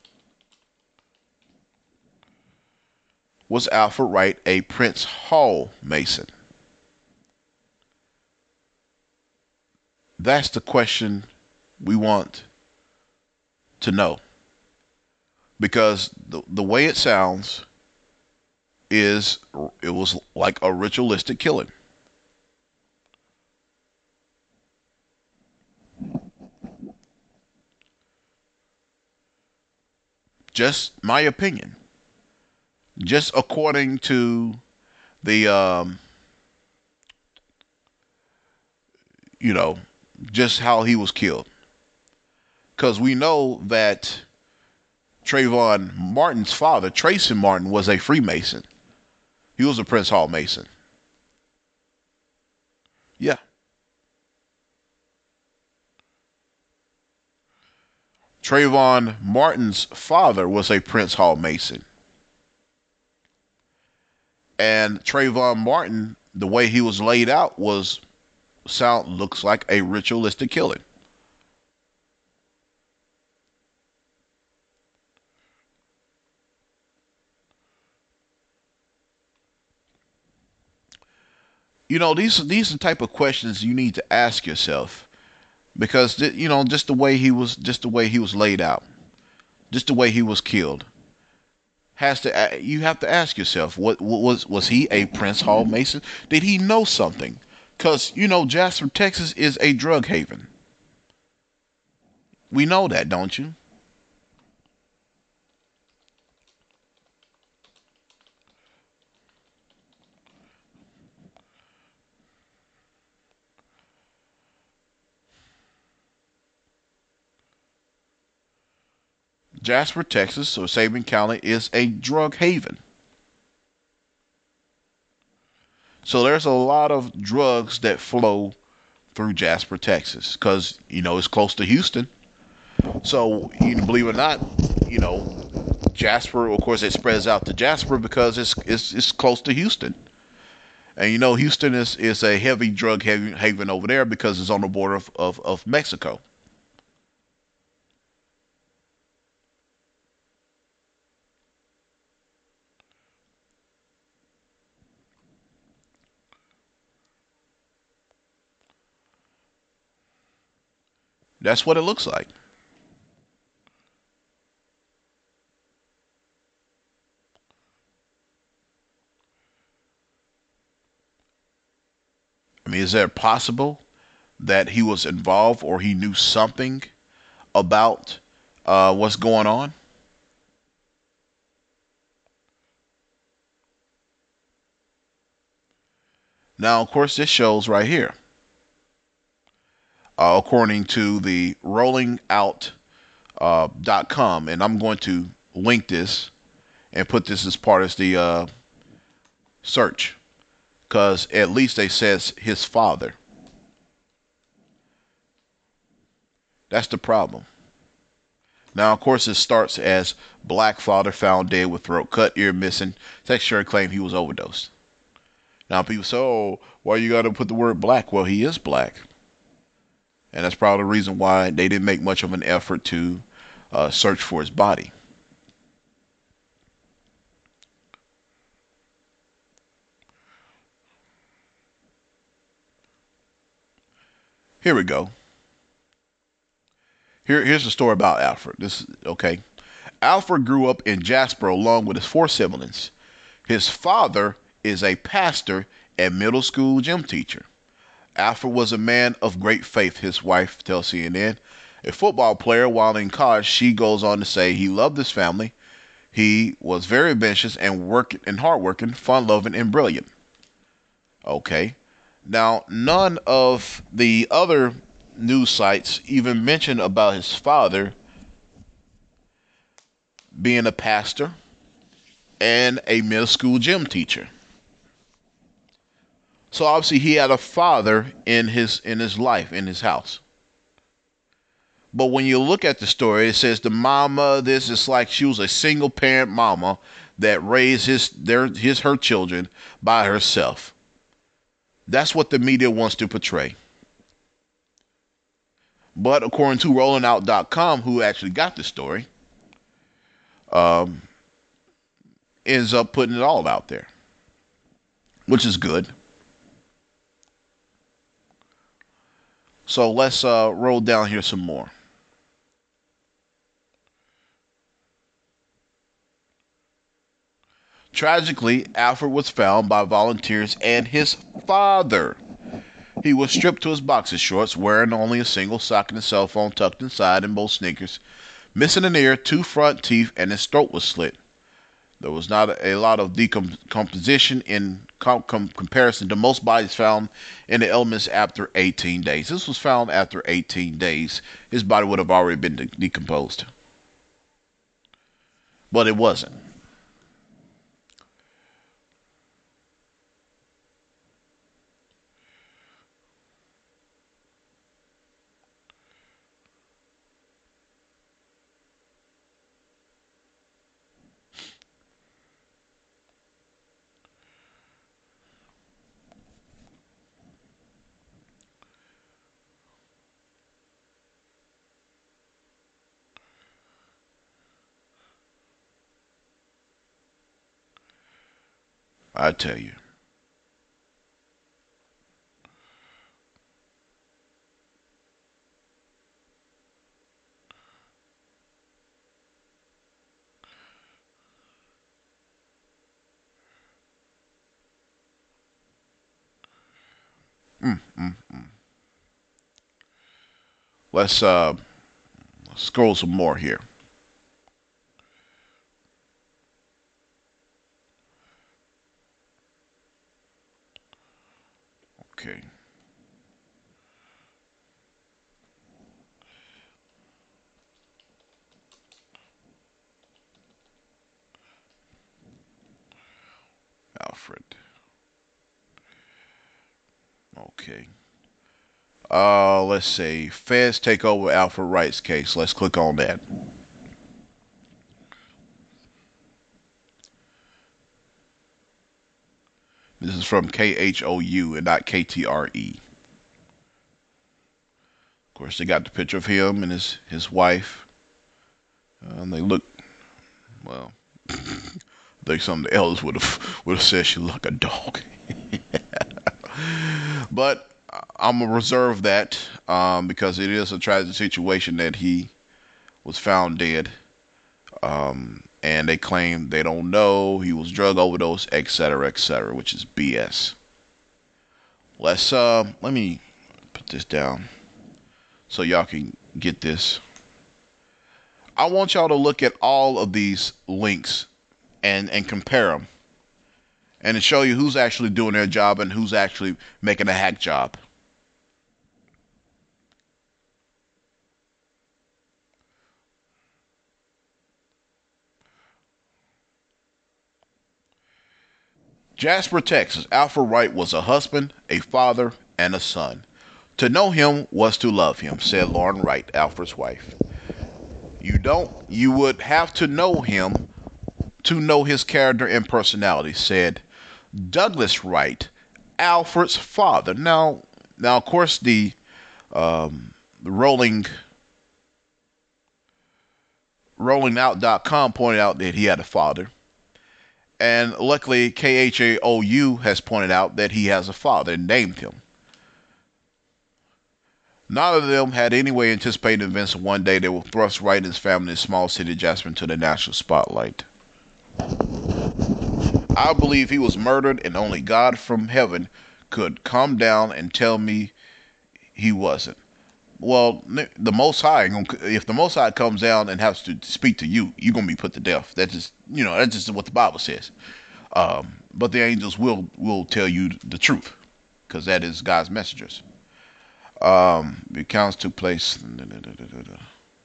Was Alfred Wright a Prince Hall Mason? That's the question we want to know. Because the, the way it sounds is it was like a ritualistic killing. Just my opinion. Just according to the, um, you know, just how he was killed. Because we know that Trayvon Martin's father, Tracy Martin, was a Freemason. He was a Prince Hall Mason. Yeah. Trayvon Martin's father was a Prince Hall Mason. And Trayvon Martin, the way he was laid out was sound looks like a ritualistic killing. You know, these these are the type of questions you need to ask yourself because you know just the way he was just the way he was laid out, just the way he was killed has to you have to ask yourself what, what was was he a Prince Hall Mason? Did he know something? Because you know Jasper, Texas is a drug haven. We know that, don't you? Jasper, Texas, or Sabin County, is a drug haven. So there's a lot of drugs that flow through Jasper, Texas, because you know it's close to Houston. So you know, believe it or not, you know Jasper, of course, it spreads out to Jasper because it's it's, it's close to Houston. And you know, Houston is, is a heavy drug haven, haven over there because it's on the border of, of, of Mexico. That's what it looks like. I mean, is it possible that he was involved or he knew something about uh, what's going on? Now, of course, this shows right here, uh, according to the rolling out dot com, and I'm going to link this and put this as part of the uh, search because at least they says his father. That's the problem. Now, of course, it starts as black father found dead with throat cut, ear missing. Texture claimed he was overdosed. Now, people say, oh, why you got to put the word black? Well, he is black. And that's probably the reason why they didn't make much of an effort to uh, search for his body. Here we go. Here, here's the story about Alfred. This okay. Alfred grew up in Jasper along with his four siblings. His father is a pastor and middle school gym teacher. Alfred was a man of great faith, his wife tells C N N. A football player while in college, she goes on to say he loved his family. He was very ambitious and work and hardworking, fun-loving, and brilliant. Okay. Now, none of the other news sites even mention about his father being a pastor and a middle school gym teacher. So obviously he had a father in his in his life, in his house. But when you look at the story, it says the mama, this is like she was a single parent mama that raised his their his her children by herself. That's what the media wants to portray. But according to rolling out dot com, who actually got the story, um, ends up putting it all out there, which is good. So let's uh, roll down here some more. Tragically, Alfred was found by volunteers and his father. He was stripped to his boxer shorts, wearing only a single sock and a cell phone tucked inside in both sneakers, missing an ear, two front teeth, and his throat was slit. There was not a lot of decomposition in com- com- comparison to most bodies found in the elements after eighteen days. This was found after eighteen days. His body would have already been de- decomposed. But it wasn't. I tell you. Mm, mm, mm. Let's uh, scroll some more here. Okay. Alfred. Okay. Uh, let's see. Feds take over Alfred Wright's case. Let's click on that. from K H O U and not K T R E. Of course, they got the picture of him and his his wife. Uh, and they look, well, I think some of the elders would have would have said she looked like a dog. But I'm gonna reserve that um, because it is a tragic situation that he was found dead. Um, and they claim they don't know he was drug overdose, et cetera, et cetera, which is B S. Let's uh, let me put this down so y'all can get this. I want y'all to look at all of these links and and compare them, and to show you who's actually doing their job and who's actually making a hack job. Jasper, Texas. Alfred Wright was a husband, a father, and a son. To know him was to love him, said Lauren Wright, Alfred's wife. You don't, you would have to know him to know his character and personality, said Douglas Wright, Alfred's father. Now, now, of course, the, um, the Rolling, rolling out dot com pointed out that he had a father. And luckily, K H A O U has pointed out that he has a father and named him. Neither of them had any way anticipated events of one day they will thrust Wright and his family in the small city of Jasper into the national spotlight. I believe he was murdered, and only God from heaven could come down and tell me he wasn't. Well, the Most High, if the Most High comes down and has to speak to you, you're gonna be put to death. That's just, you know, that's just what the Bible says. Um, but the angels will will tell you the truth, because that is God's messengers. Um, the accounts took place. Da, da, da, da, da.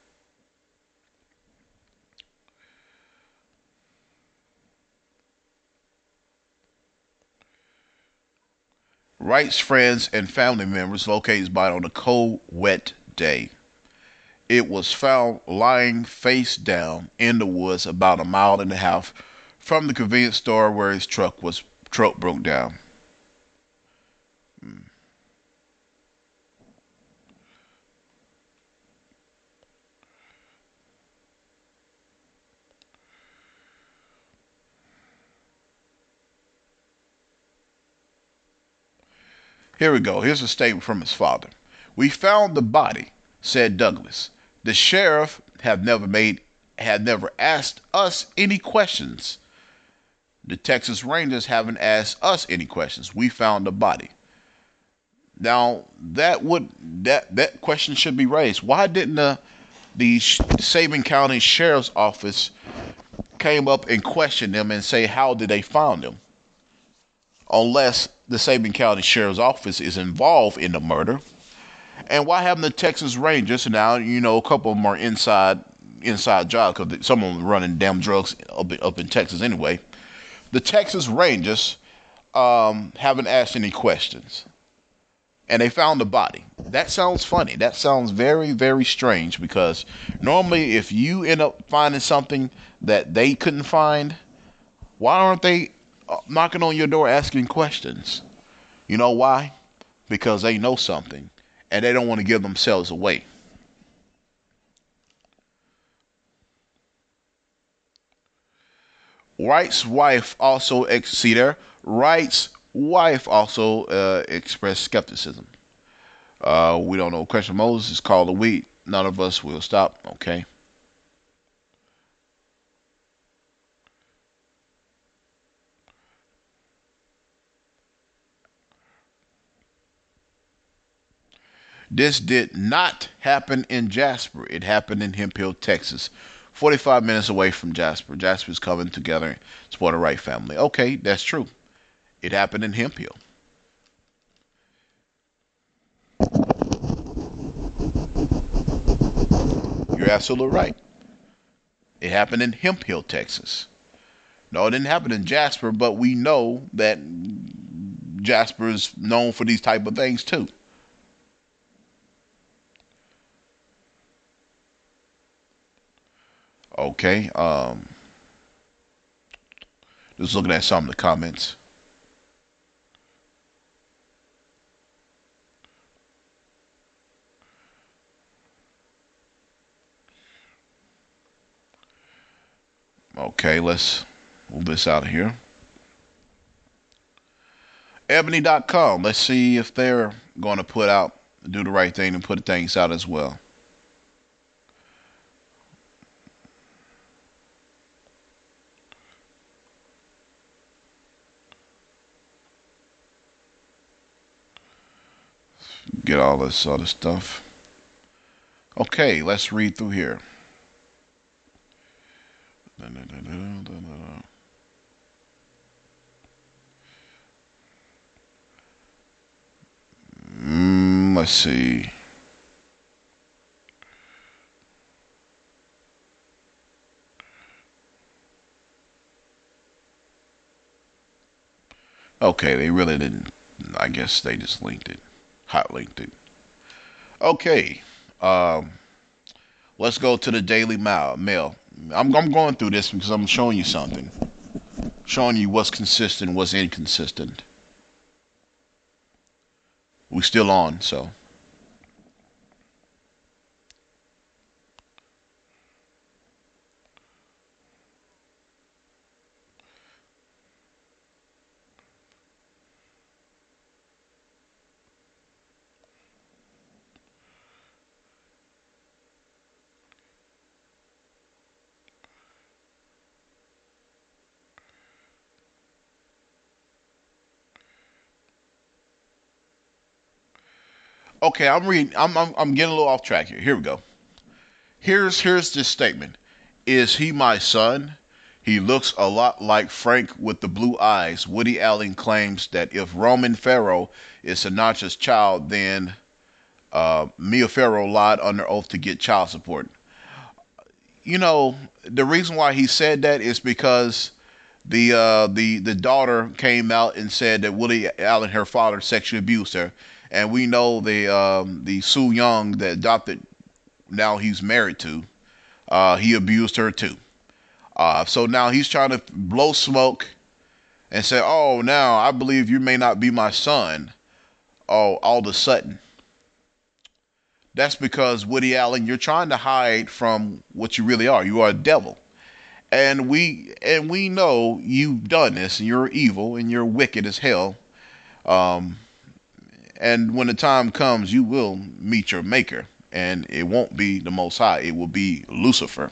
Wright's friends and family members located his body on a cold, wet day. It was found lying face down in the woods about a mile and a half from the convenience store where his truck was truck broke down. Hmm. Here we go. Here's a statement from his father. We found the body, said Douglas. The sheriff have never made had never asked us any questions. The Texas Rangers haven't asked us any questions. We found the body. Now that would that that question should be raised. Why didn't the the Sabin County Sheriff's Office came up and questioned them and say how did they find them? Unless the Sabin County Sheriff's Office is involved in the murder. And why haven't the Texas Rangers, now, you know, a couple of them are inside inside jobs because some of them are running damn drugs up, up in Texas anyway. The Texas Rangers um, haven't asked any questions. And they found the body. That sounds funny. That sounds very, very strange because normally if you end up finding something that they couldn't find, why aren't they knocking on your door asking questions? You know why? Because they know something and they don't want to give themselves away. Wright's wife also ex- see there. Wright's wife also uh, expressed skepticism. Uh, we don't know. Question Moses is called a weed. None of us will stop. Okay. This did not happen in Jasper. It happened in Hemphill, Texas, forty-five minutes away from Jasper. Jasper's coming together. It's for the Wright family. Okay, that's true. It happened in Hemphill. You're absolutely right. It happened in Hemphill, Texas. No, it didn't happen in Jasper, but we know that Jasper is known for these type of things too. Okay. Um, just looking at some of the comments. Okay, let's move this out of here. Ebony dot com. Let's see if they're going to put out, do the right thing and put things out as well. Get all this other stuff. Okay, let's read through here. Mm, let's see. Okay, they really didn't. I guess they just linked it, hot linked it. Okay, um, let's go to the Daily Mail. I'm, I'm going through this because I'm showing you something, showing you what's consistent, what's inconsistent. We still on, so. Okay, I'm reading. I'm, I'm I'm getting a little off track here. Here we go. Here's here's this statement. Is he my son? He looks a lot like Frank with the blue eyes. Woody Allen claims that if Roman Farrow is Sinatra's child, then uh, Mia Farrow lied under oath to get child support. You know, the reason why he said that is because the uh, the the daughter came out and said that Woody Allen, her father, sexually abused her, and we know the um, the Sue Young that adopted, now he's married to, uh, he abused her too. Uh, so now he's trying to blow smoke and say, "Oh, now I believe you may not be my son." Oh, all of a sudden, that's because Woody Allen, you're trying to hide from what you really are. You are a devil. And we and we know you've done this, and you're evil, and you're wicked as hell. Um, and when the time comes, you will meet your maker, and it won't be the Most High; it will be Lucifer.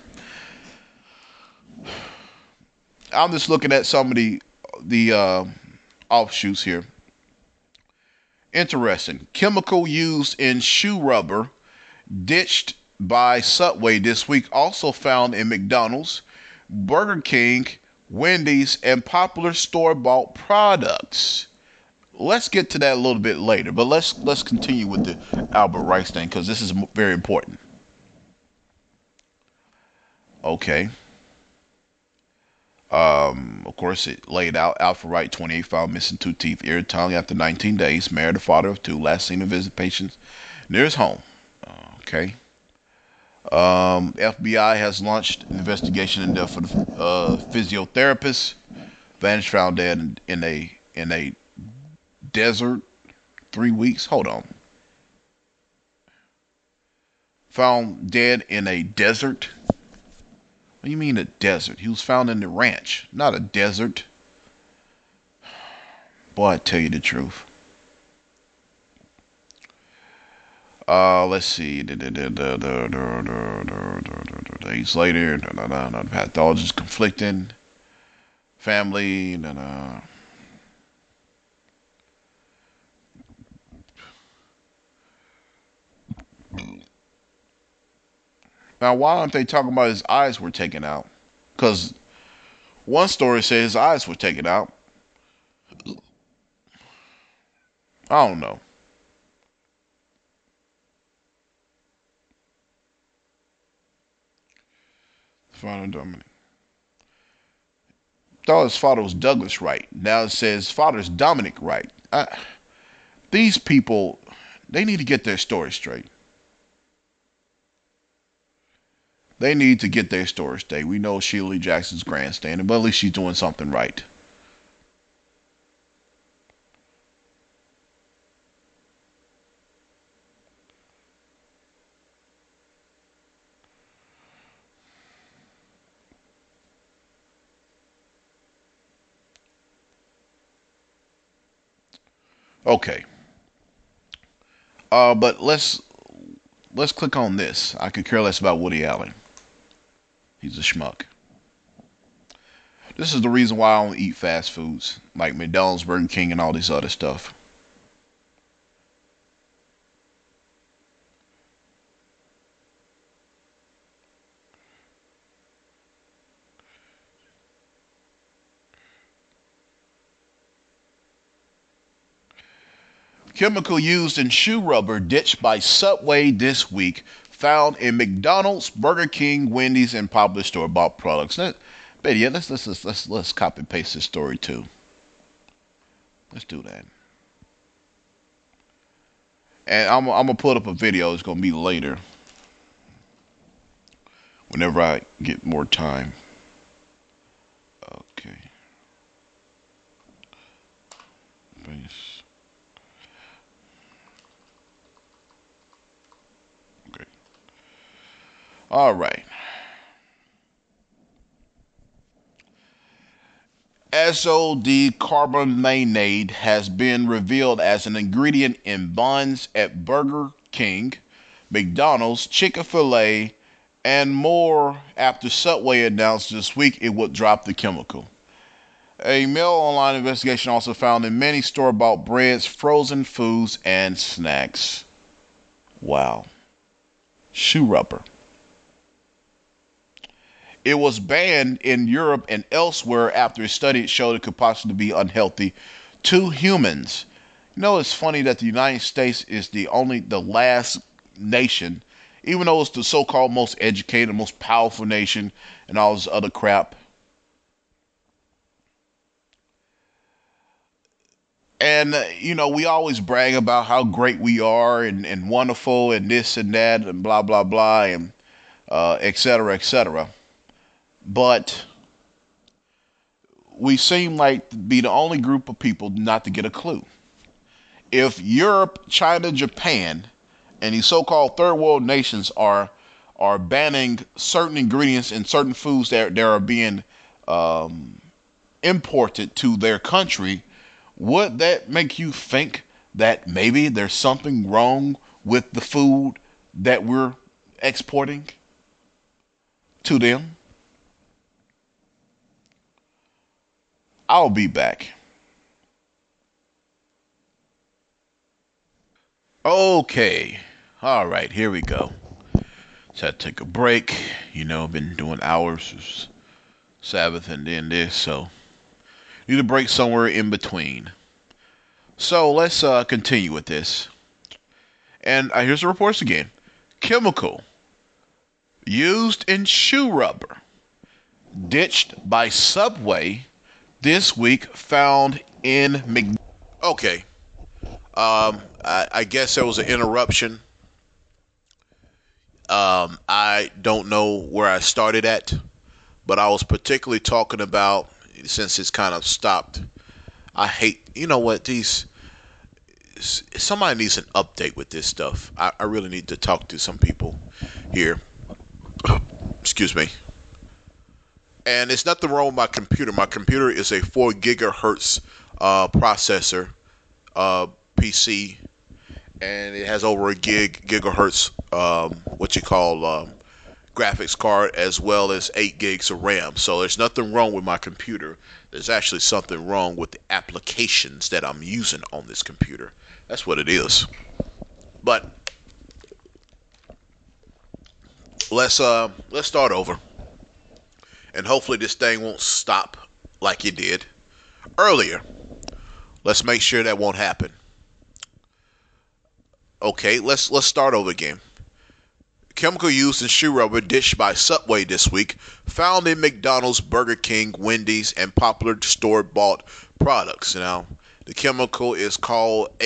I'm just looking at some of the the uh, offshoots here. Interesting. Chemical used in shoe rubber ditched by Subway this week, also found in McDonald's, Burger King, Wendy's, and popular store-bought products. Let's get to that a little bit later, but let's let's continue with the Albert Rice thing because this is very important. Okay. Um, of course, it laid out Alfred Wright, twenty-eight, found missing two teeth, ear, tongue after nineteen days. Married, a father of two. Last seen to visit patients near his home. Okay. Um, F B I has launched an investigation in death for the uh, physiotherapist. Vanished, found dead in, in a in a desert. Three weeks. Hold on. Found dead in a desert. What do you mean a desert? He was found in the ranch, not a desert. Boy, I tell you the truth. Uh, let's see. Days later, the pathologist conflicting. Family. Now, why aren't they talking about his eyes were taken out? Because one story says his eyes were taken out. I don't know. Father Dominic. Thought his father was Douglas Wright. Now it says father's Dominic Wright. I, these people, they need to get their story straight. They need to get their story straight. We know Sheila Lee Jackson's grandstanding, but at least she's doing something right. Okay. Uh, but let's let's click on this. I could care less about Woody Allen. He's a schmuck. This is the reason why I don't eat fast foods like McDonald's, Burger King, and all this other stuff. Chemical used in shoe rubber ditched by Subway this week. Found in McDonald's, Burger King, Wendy's, and popular store-bought products. Let, but yeah, let's let's let's let's let's copy and paste this story too. Let's do that. And I'm I'm gonna put up a video. It's gonna be later, whenever I get more time. Okay. Paste. Okay. All right. Isodecarbonated has been revealed as an ingredient in buns at Burger King, McDonald's, Chick-fil-A, and more after Subway announced this week it would drop the chemical. A Mail Online investigation also found in many store-bought breads, frozen foods, and snacks. Wow. Shoe rubber. It was banned in Europe and elsewhere after a study showed it could possibly be unhealthy to humans. You know, it's funny that the United States is the only, the last nation, even though it's the so-called most educated, most powerful nation, and all this other crap. And, uh, you know, we always brag about how great we are and, and wonderful and this and that and blah, blah, blah, and uh, et cetera, et cetera. But we seem like to be the only group of people not to get a clue. If Europe, China, Japan, and these so-called third world nations are are banning certain ingredients in certain foods that, that are being um, imported to their country, would that make you think that maybe there's something wrong with the food that we're exporting to them? I'll be back. Okay. All right, here we go. So I take a break. You know, I've been doing hours of Sabbath and then this, so need a break somewhere in between. So let's uh, continue with this. And uh, here's the reports again. Chemical used in shoe rubber ditched by Subway this week found in Mc. Okay. Um, I, I guess there was an interruption. Um, I don't know where I started at, but I was particularly talking about, since it's kind of stopped. I hate, you know what, these, somebody needs an update with this stuff. I, I really need to talk to some people here. Excuse me. And it's nothing wrong with my computer. My computer is a four gigahertz uh, processor uh, P C, and it has over a gig gigahertz um, what you call um, graphics card, as well as eight gigs of RAM. So there's nothing wrong with my computer. There's actually something wrong with the applications that I'm using on this computer. That's what it is. But let's uh let's start over, and hopefully this thing won't stop like it did earlier. Let's make sure that won't happen. Okay, let's let's start over again. Chemical used in shoe rubber ditched by Subway this week, found in McDonald's, Burger King, Wendy's, and popular store-bought products. Now, the chemical is called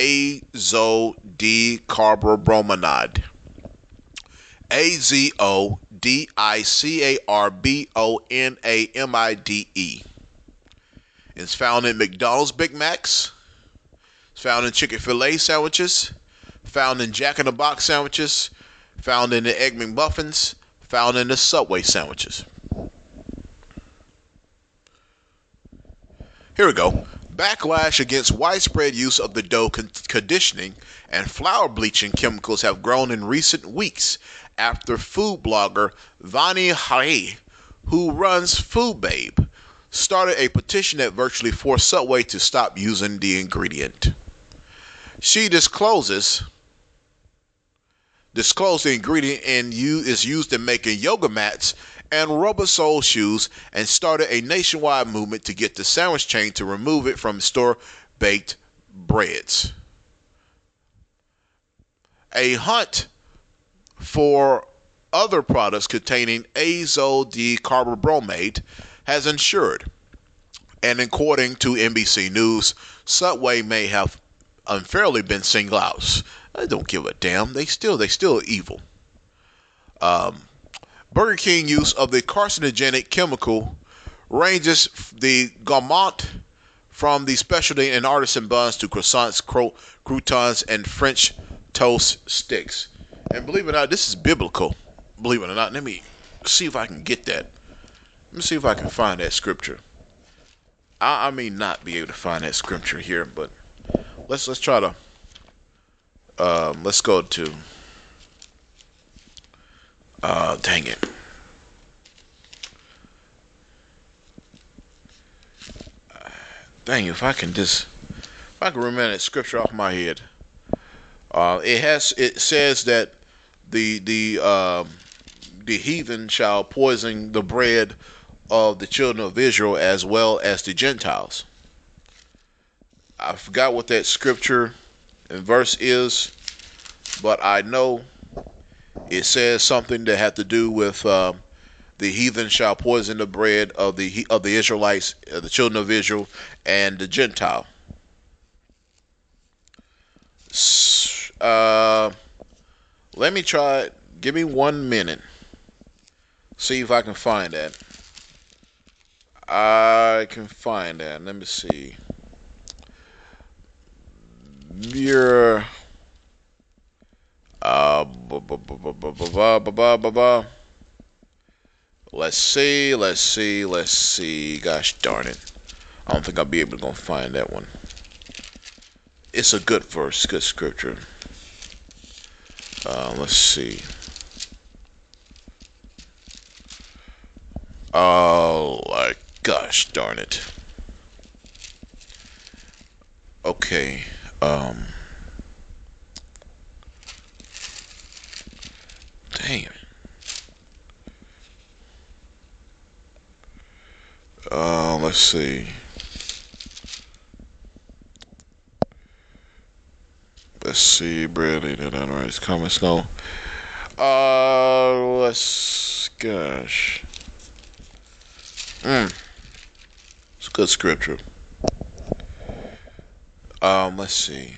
azodicarbonamide. A Z O D I C A R B O N A M I D E. It's found in McDonald's Big Macs. It's found in Chick-fil-A sandwiches. Found in Jack in the Box sandwiches. Found in the Egg McMuffins. Found in the Subway sandwiches. Here we go. Backlash against widespread use of the dough con- conditioning and flour bleaching chemicals have grown in recent weeks after food blogger Vani Hari, who runs Food Babe, started a petition that virtually forced Subway to stop using the ingredient. She discloses disclosed the ingredient and is used in making yoga mats and rubber sole shoes, and started a nationwide movement to get the sandwich chain to remove it from store-baked breads. A hunt for other products containing azodicarbonate has ensured, and according to N B C News, Subway may have unfairly been singled out. I don't give a damn. They still, they still evil. Um, Burger King use of the carcinogenic chemical ranges the gamut from the specialty and artisan buns to croissants, cro- croutons, and French toast sticks. And believe it or not, this is biblical. Believe it or not, let me see if I can get that. Let me see if I can find that scripture. I, I may not be able to find that scripture here, but let's let's try to. Um, let's go to. Uh, dang it. Dang, if I can just, if I can remember that scripture off my head. Uh, it has, it says that the the uh, the heathen shall poison the bread of the children of Israel as well as the Gentiles. I forgot what that scripture and verse is, but I know it says something that had to do with uh, the heathen shall poison the bread of the of the Israelites, uh, the children of Israel, and the Gentile. Uh, let me try it. Give me one minute. See if I can find that. I can find that. Let me see. Your uh, bu- bu- bu- bu- bu- bu- bu- bu- bu- bu- bu- let's see, let's see, let's see. Gosh darn it. I don't think I'll be able to go find that one. It's a good verse, good scripture. Uh, let's see. Oh, like, gosh darn it. Okay. Um. Dang it. Uh, let's see. Let's see, Bradley. That unrise comment snow. Uh, let's. Gosh. Mm. It's a good scripture. Um, let's see.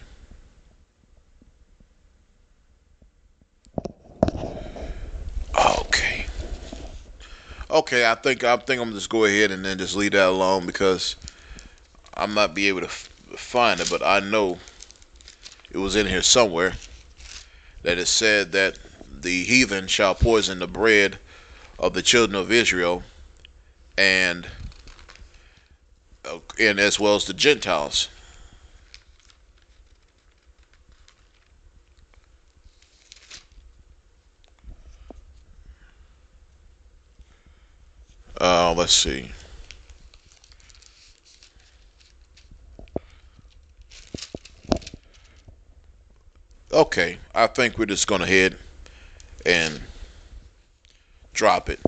Okay. Okay, I think I think I'm gonna just go ahead and then just leave that alone because I might be able to f- find it, but I know it was in here somewhere that it said that the heathen shall poison the bread of the children of Israel, and uh, and as well as the Gentiles. Uh, let's see. Okay, I think we're just gonna head and drop it.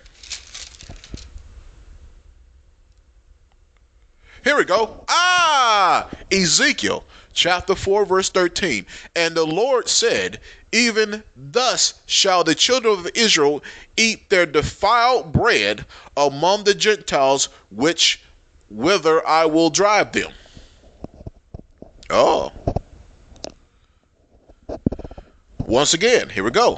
Here we go. Ah, Ezekiel chapter four, verse thirteen. And the Lord said, even thus shall the children of Israel eat their defiled bread among the Gentiles, which whither I will drive them. Oh. Once again, here we go.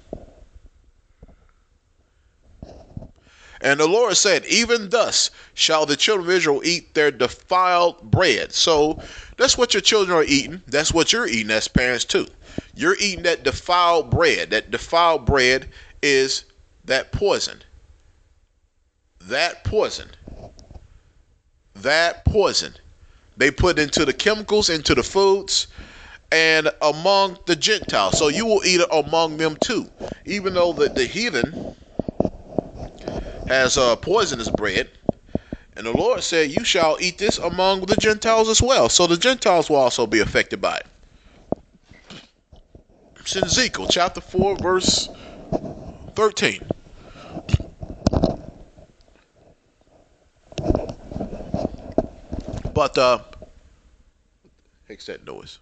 And the Lord said, even thus shall the children of Israel eat their defiled bread. So that's what your children are eating. That's what you're eating as parents too. You're eating that defiled bread. That defiled bread is that poison. That poison. That poison They put into the chemicals, into the foods, and among the Gentiles. So you will eat it among them too. Even though the, the heathen has uh, poisonous bread, and the Lord said, you shall eat this among the Gentiles as well. So the Gentiles will also be affected by it. It's in Ezekiel chapter four, verse thirteen. But, uh, heck's that noise?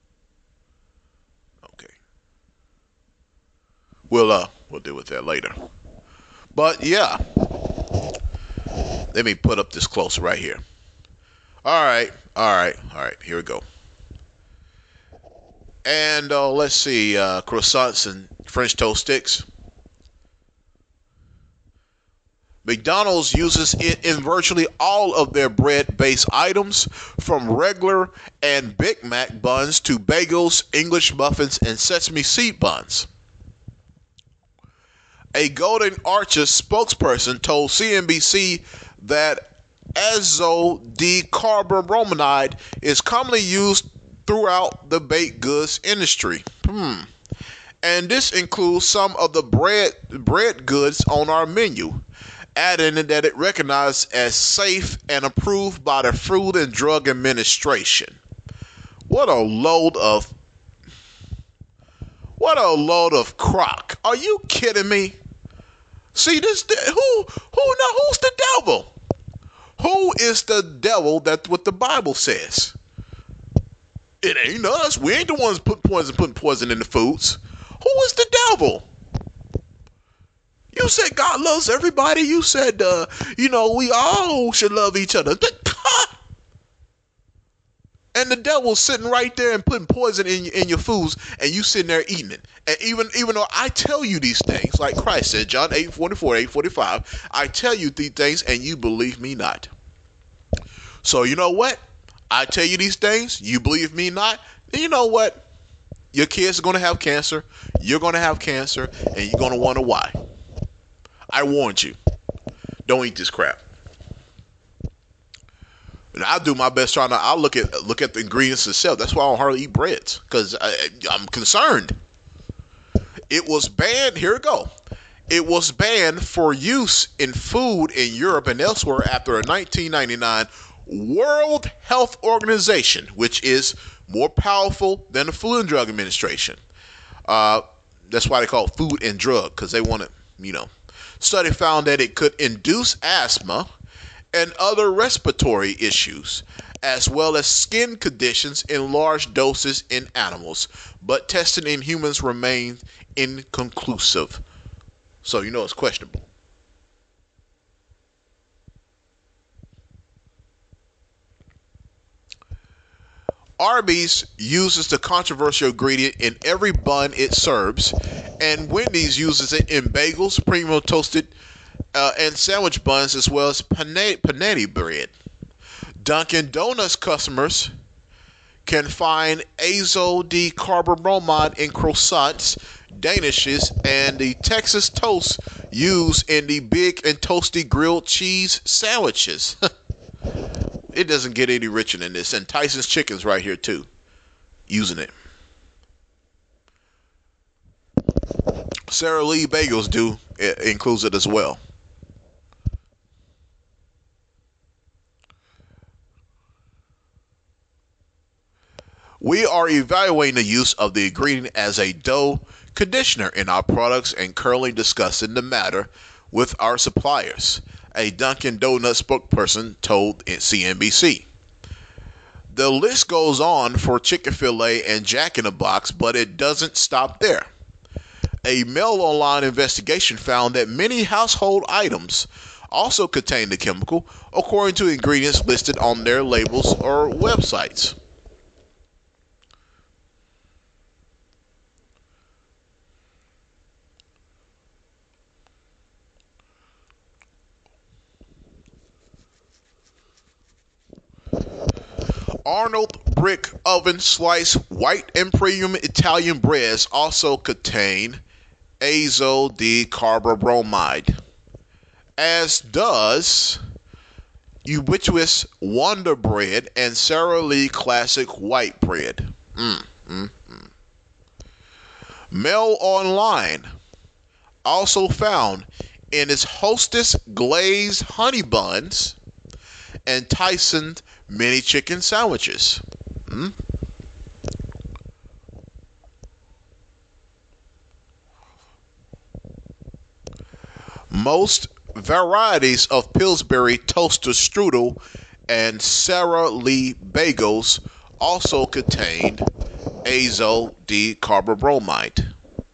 Okay. We'll, uh, we'll deal with that later. But, yeah. Let me put up this closer right here. All right. All right. All right. Here we go. And, uh, let's see, uh, croissants and French toast sticks. McDonald's uses it in virtually all of their bread-based items, from regular and Big Mac buns to bagels, English muffins, and sesame seed buns. A Golden Arches spokesperson told C N B C that azo-decarbonamide is commonly used throughout the baked goods industry. Hmm. And this includes some of the bread bread goods on our menu, adding that it recognized as safe and approved by the Food and Drug Administration. What a load of what a load of crock. Are you kidding me? See this who who now who's the devil? Who is the devil? That's what the Bible says. It ain't us. We ain't the ones put poison putting poison in the foods. Who is the devil? You said God loves everybody. You said, uh, you know, we all should love each other. And the devil's sitting right there and putting poison in, in your foods, and you sitting there eating it. And even even though I tell you these things, like Christ said, John eight forty-four, eight forty-five, I tell you these things, and you believe me not. So you know what? I tell you these things, you believe me not. And you know what? Your kids are going to have cancer. You're going to have cancer, and you're going to wonder why. I warned you. Don't eat this crap. And I'll do my best trying to. I'll look at look at the ingredients itself. That's why I don't hardly eat breads, because I'm concerned. It was banned. Here we go. It was banned for use in food in Europe and elsewhere after a nineteen ninety-nine World Health Organization, which is more powerful than the Food and Drug Administration. Uh, that's why they call it Food and Drug, because they want to, you know. Study found that it could induce asthma and other respiratory issues, as well as skin conditions in large doses in animals, but testing in humans remained inconclusive. So you know it's questionable. Arby's uses the controversial ingredient in every bun it serves, and Wendy's uses it in bagels, premium toasted, uh, and sandwich buns, as well as panetti bread. Dunkin' Donuts customers can find azo-decarbonamide in croissants, danishes, and the Texas toast used in the big and toasty grilled cheese sandwiches. It doesn't get any richer than this. And Tyson's Chicken's right here too, using it. Sara Lee Bagels do it includes it as well. We are evaluating the use of the ingredient as a dough conditioner in our products and currently discussing the matter with our suppliers, a Dunkin' Donuts spokesperson told C N B C. The list goes on for Chick-fil-A and Jack in the Box, but it doesn't stop there. A Mail Online investigation found that many household items also contain the chemical, according to ingredients listed on their labels or websites. Arnold brick oven sliced white and premium Italian breads also contain azo-decarbonamide, as does ubiquitous Wonder Bread, and Sara Lee Classic White Bread. Mm, mm, mm. Mail Online also found in its Hostess glazed honey buns and Tyson's mini chicken sandwiches. Mm? Most varieties of Pillsbury toaster strudel and Sara Lee bagels also contained azo decarbonate.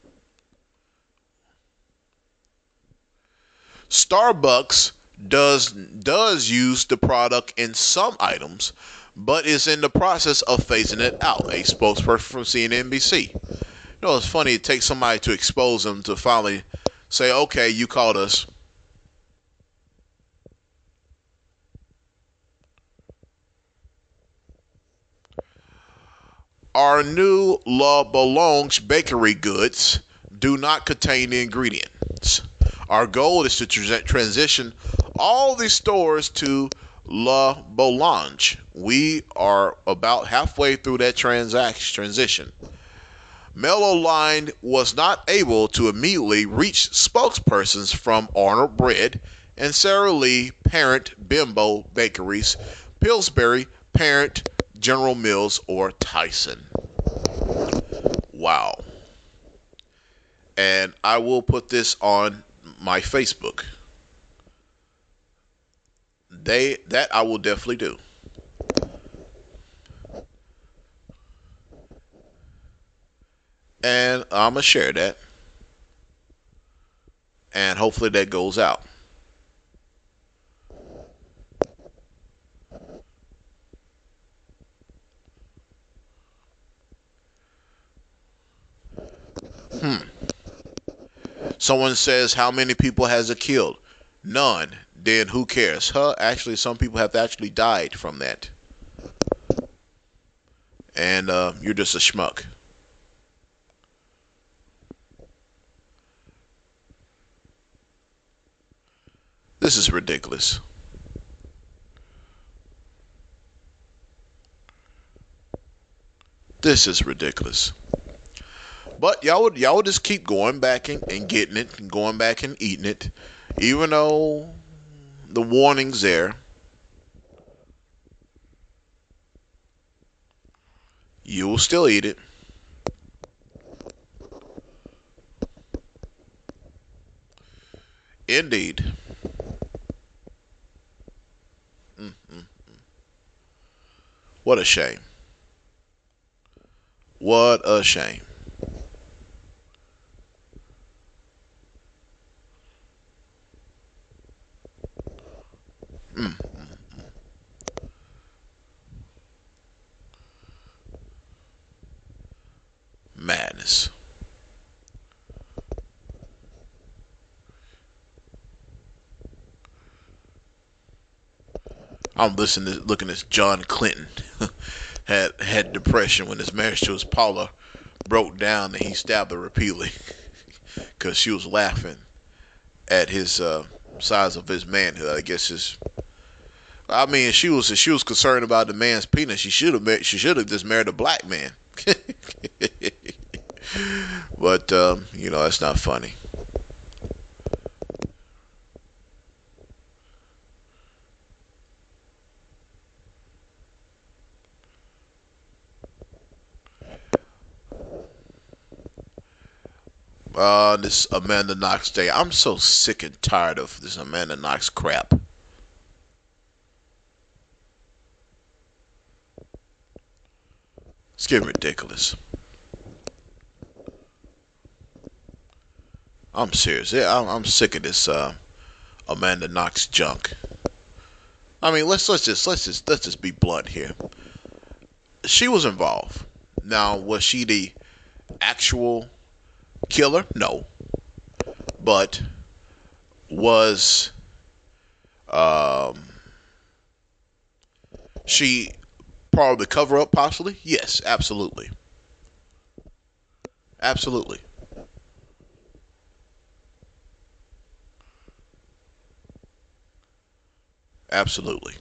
Starbucks does does use the product in some items, but is in the process of phasing it out. A spokesperson from C N N B C. You know, it's funny. It takes somebody to expose them to finally say, "Okay, you caught us." Our new La Boulange bakery goods do not contain the ingredients. Our goal is to tra- transition all these stores to La Boulange. We are about halfway through that transaction transition. Mellow Line was not able to immediately reach spokespersons from Arnold Bread and Sara Lee parent Bimbo Bakeries, Pillsbury parent General Mills, or Tyson. Wow. And I will put this on my Facebook. They that I will definitely do. And I'm gonna share that. And hopefully that goes out. Hmm. Someone says, how many people has it killed? None. Then who cares? Huh? Actually, some people have actually died from that. And uh, you're just a schmuck. This is ridiculous. This is ridiculous. But y'all would y'all would just keep going back and, and getting it and going back and eating it, even though the warning's there. You will still eat it. Indeed. Mm-mm. What a shame. What a shame. Mm. Madness. I'm listening to looking at John Clinton had had depression when his marriage to his Paula broke down and he stabbed her repeatedly because she was laughing at his uh, size of his manhood. I guess his. I mean, she was she was concerned about the man's penis. She should have she should have just married a black man. But um, you know that's not funny. Uh, this Amanda Knox day. I'm so sick and tired of this Amanda Knox crap. It's getting ridiculous. I'm serious. Yeah, I'm, I'm sick of this uh, Amanda Knox junk. I mean, let's let's just let's just let's just be blunt here. She was involved. Now, was she the actual killer? No, but was um, she part of the cover up? Possibly. Yes, absolutely, absolutely, Absolutely.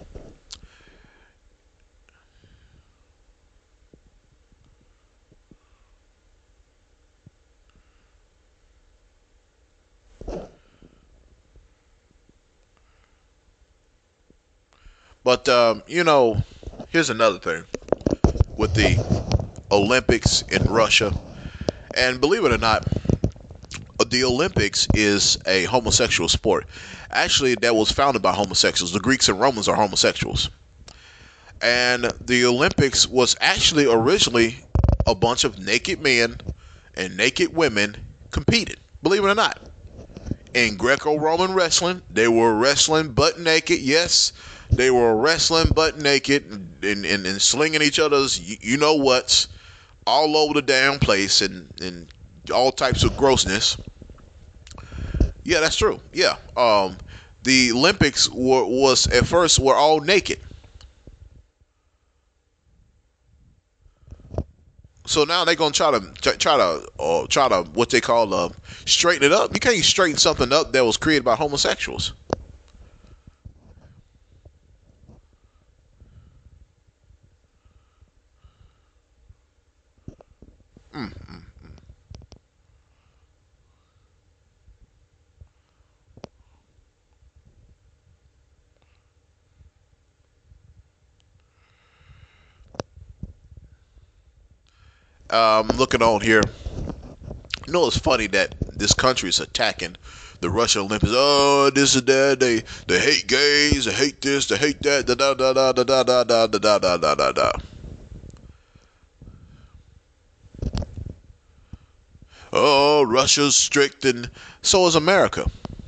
But um, you know, here's another thing with the Olympics in Russia, and believe it or not, the Olympics is a homosexual sport. Actually, that was founded by homosexuals. The Greeks and Romans are homosexuals, and the Olympics was actually originally a bunch of naked men and naked women competing. Believe it or not, in Greco-Roman wrestling, they were wrestling butt naked. Yes, they were wrestling butt naked and, and, and slinging each other's you, you know what's all over the damn place and, and all types of grossness. Yeah, that's true. Yeah. Um, the Olympics were, was at first were all naked. So now they're gonna try to try, try to uh, try to what they call uh, straighten it up. You can't straighten something up that was created by homosexuals. Mm. Um, looking on here, you know it's funny that this country is attacking the Russian Olympics. Oh, this is that they they hate gays, they hate this, they hate that. Da da da da da da da da da da da da da. Oh, Russia's strict, and so is America.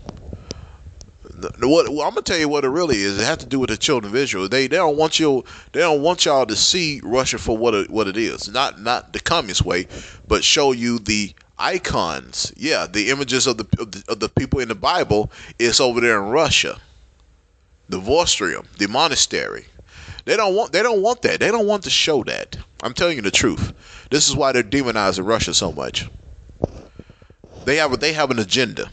What well, I'm gonna tell you what it really is. It has to do with the children of Israel. They they don't want you. They don't want y'all to see Russia for what it, what it is. Not not the communist way, but show you the icons. Yeah, the images of the of the, of the people in the Bible is over there in Russia. The Vorstrium, the monastery. They don't want. They don't want that. They don't want to show that. I'm telling you the truth. This is why they're demonizing Russia so much. They have a, they have an agenda.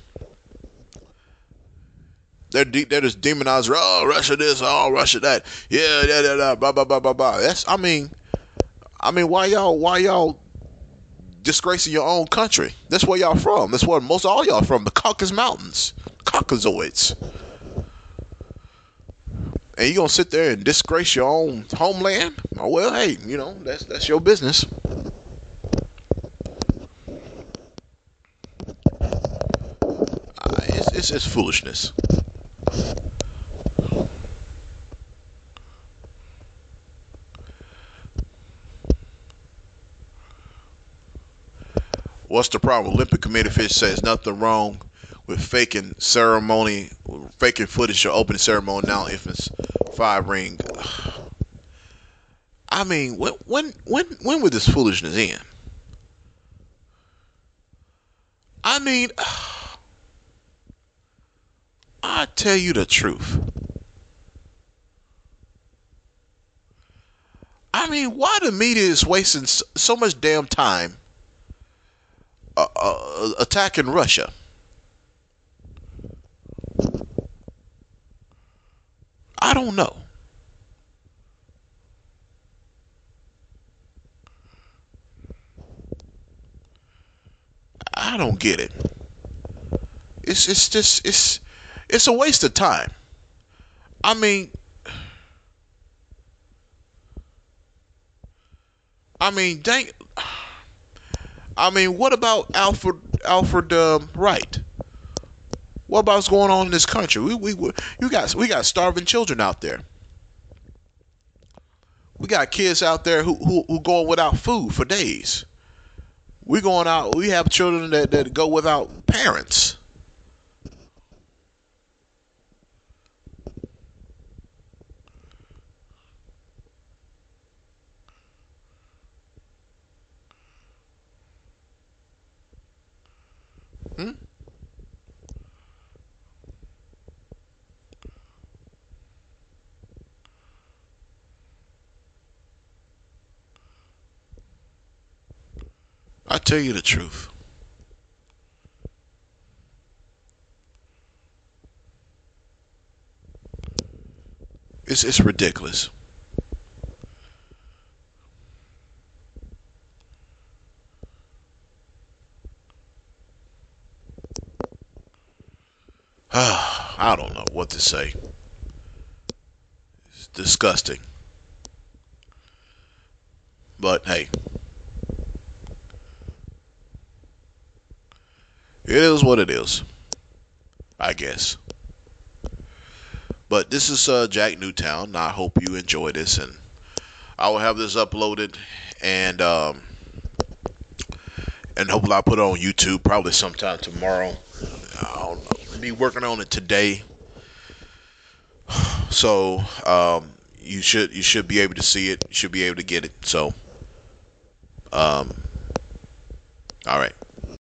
They're de- they're just demonizing. Oh, Russia this. Oh, Russia that. Yeah, yeah, yeah, yeah. Blah blah blah blah blah. That's. I mean, I mean, why y'all why y'all disgracing your own country? That's where y'all from. That's where most of all y'all from. The Caucasus Mountains, Caucasoids. And you gonna sit there and disgrace your own homeland? Oh, well, hey, you know that's that's your business. Uh, it's, it's it's foolishness. What's the problem? Olympic Committee official says nothing wrong with faking ceremony, faking footage of opening ceremony now infants five ring. I mean, when when when when would this foolishness end? I mean, I tell you the truth. I mean, why the media is wasting so much damn time uh, uh, attacking Russia? I don't know. I don't get it. It's it's just it's it's a waste of time. I mean, I mean, dang. I mean, what about Alfred Alfred um, Wright? What about what's going on in this country? We we you got we got starving children out there. We got kids out there who who, who going without food for days. We going out. We have children that, that go without parents. Hmm? I tell you the truth. It's it's ridiculous. I don't know what to say. It's disgusting. But hey, it is what it is, I guess. But this is uh, Jack Newtown. I hope you enjoy this, and I will have this uploaded, and um, and hopefully I'll put it on YouTube probably sometime tomorrow. I'll be working on it today, so um, you should you should be able to see it. You should be able to get it. So, um, all right.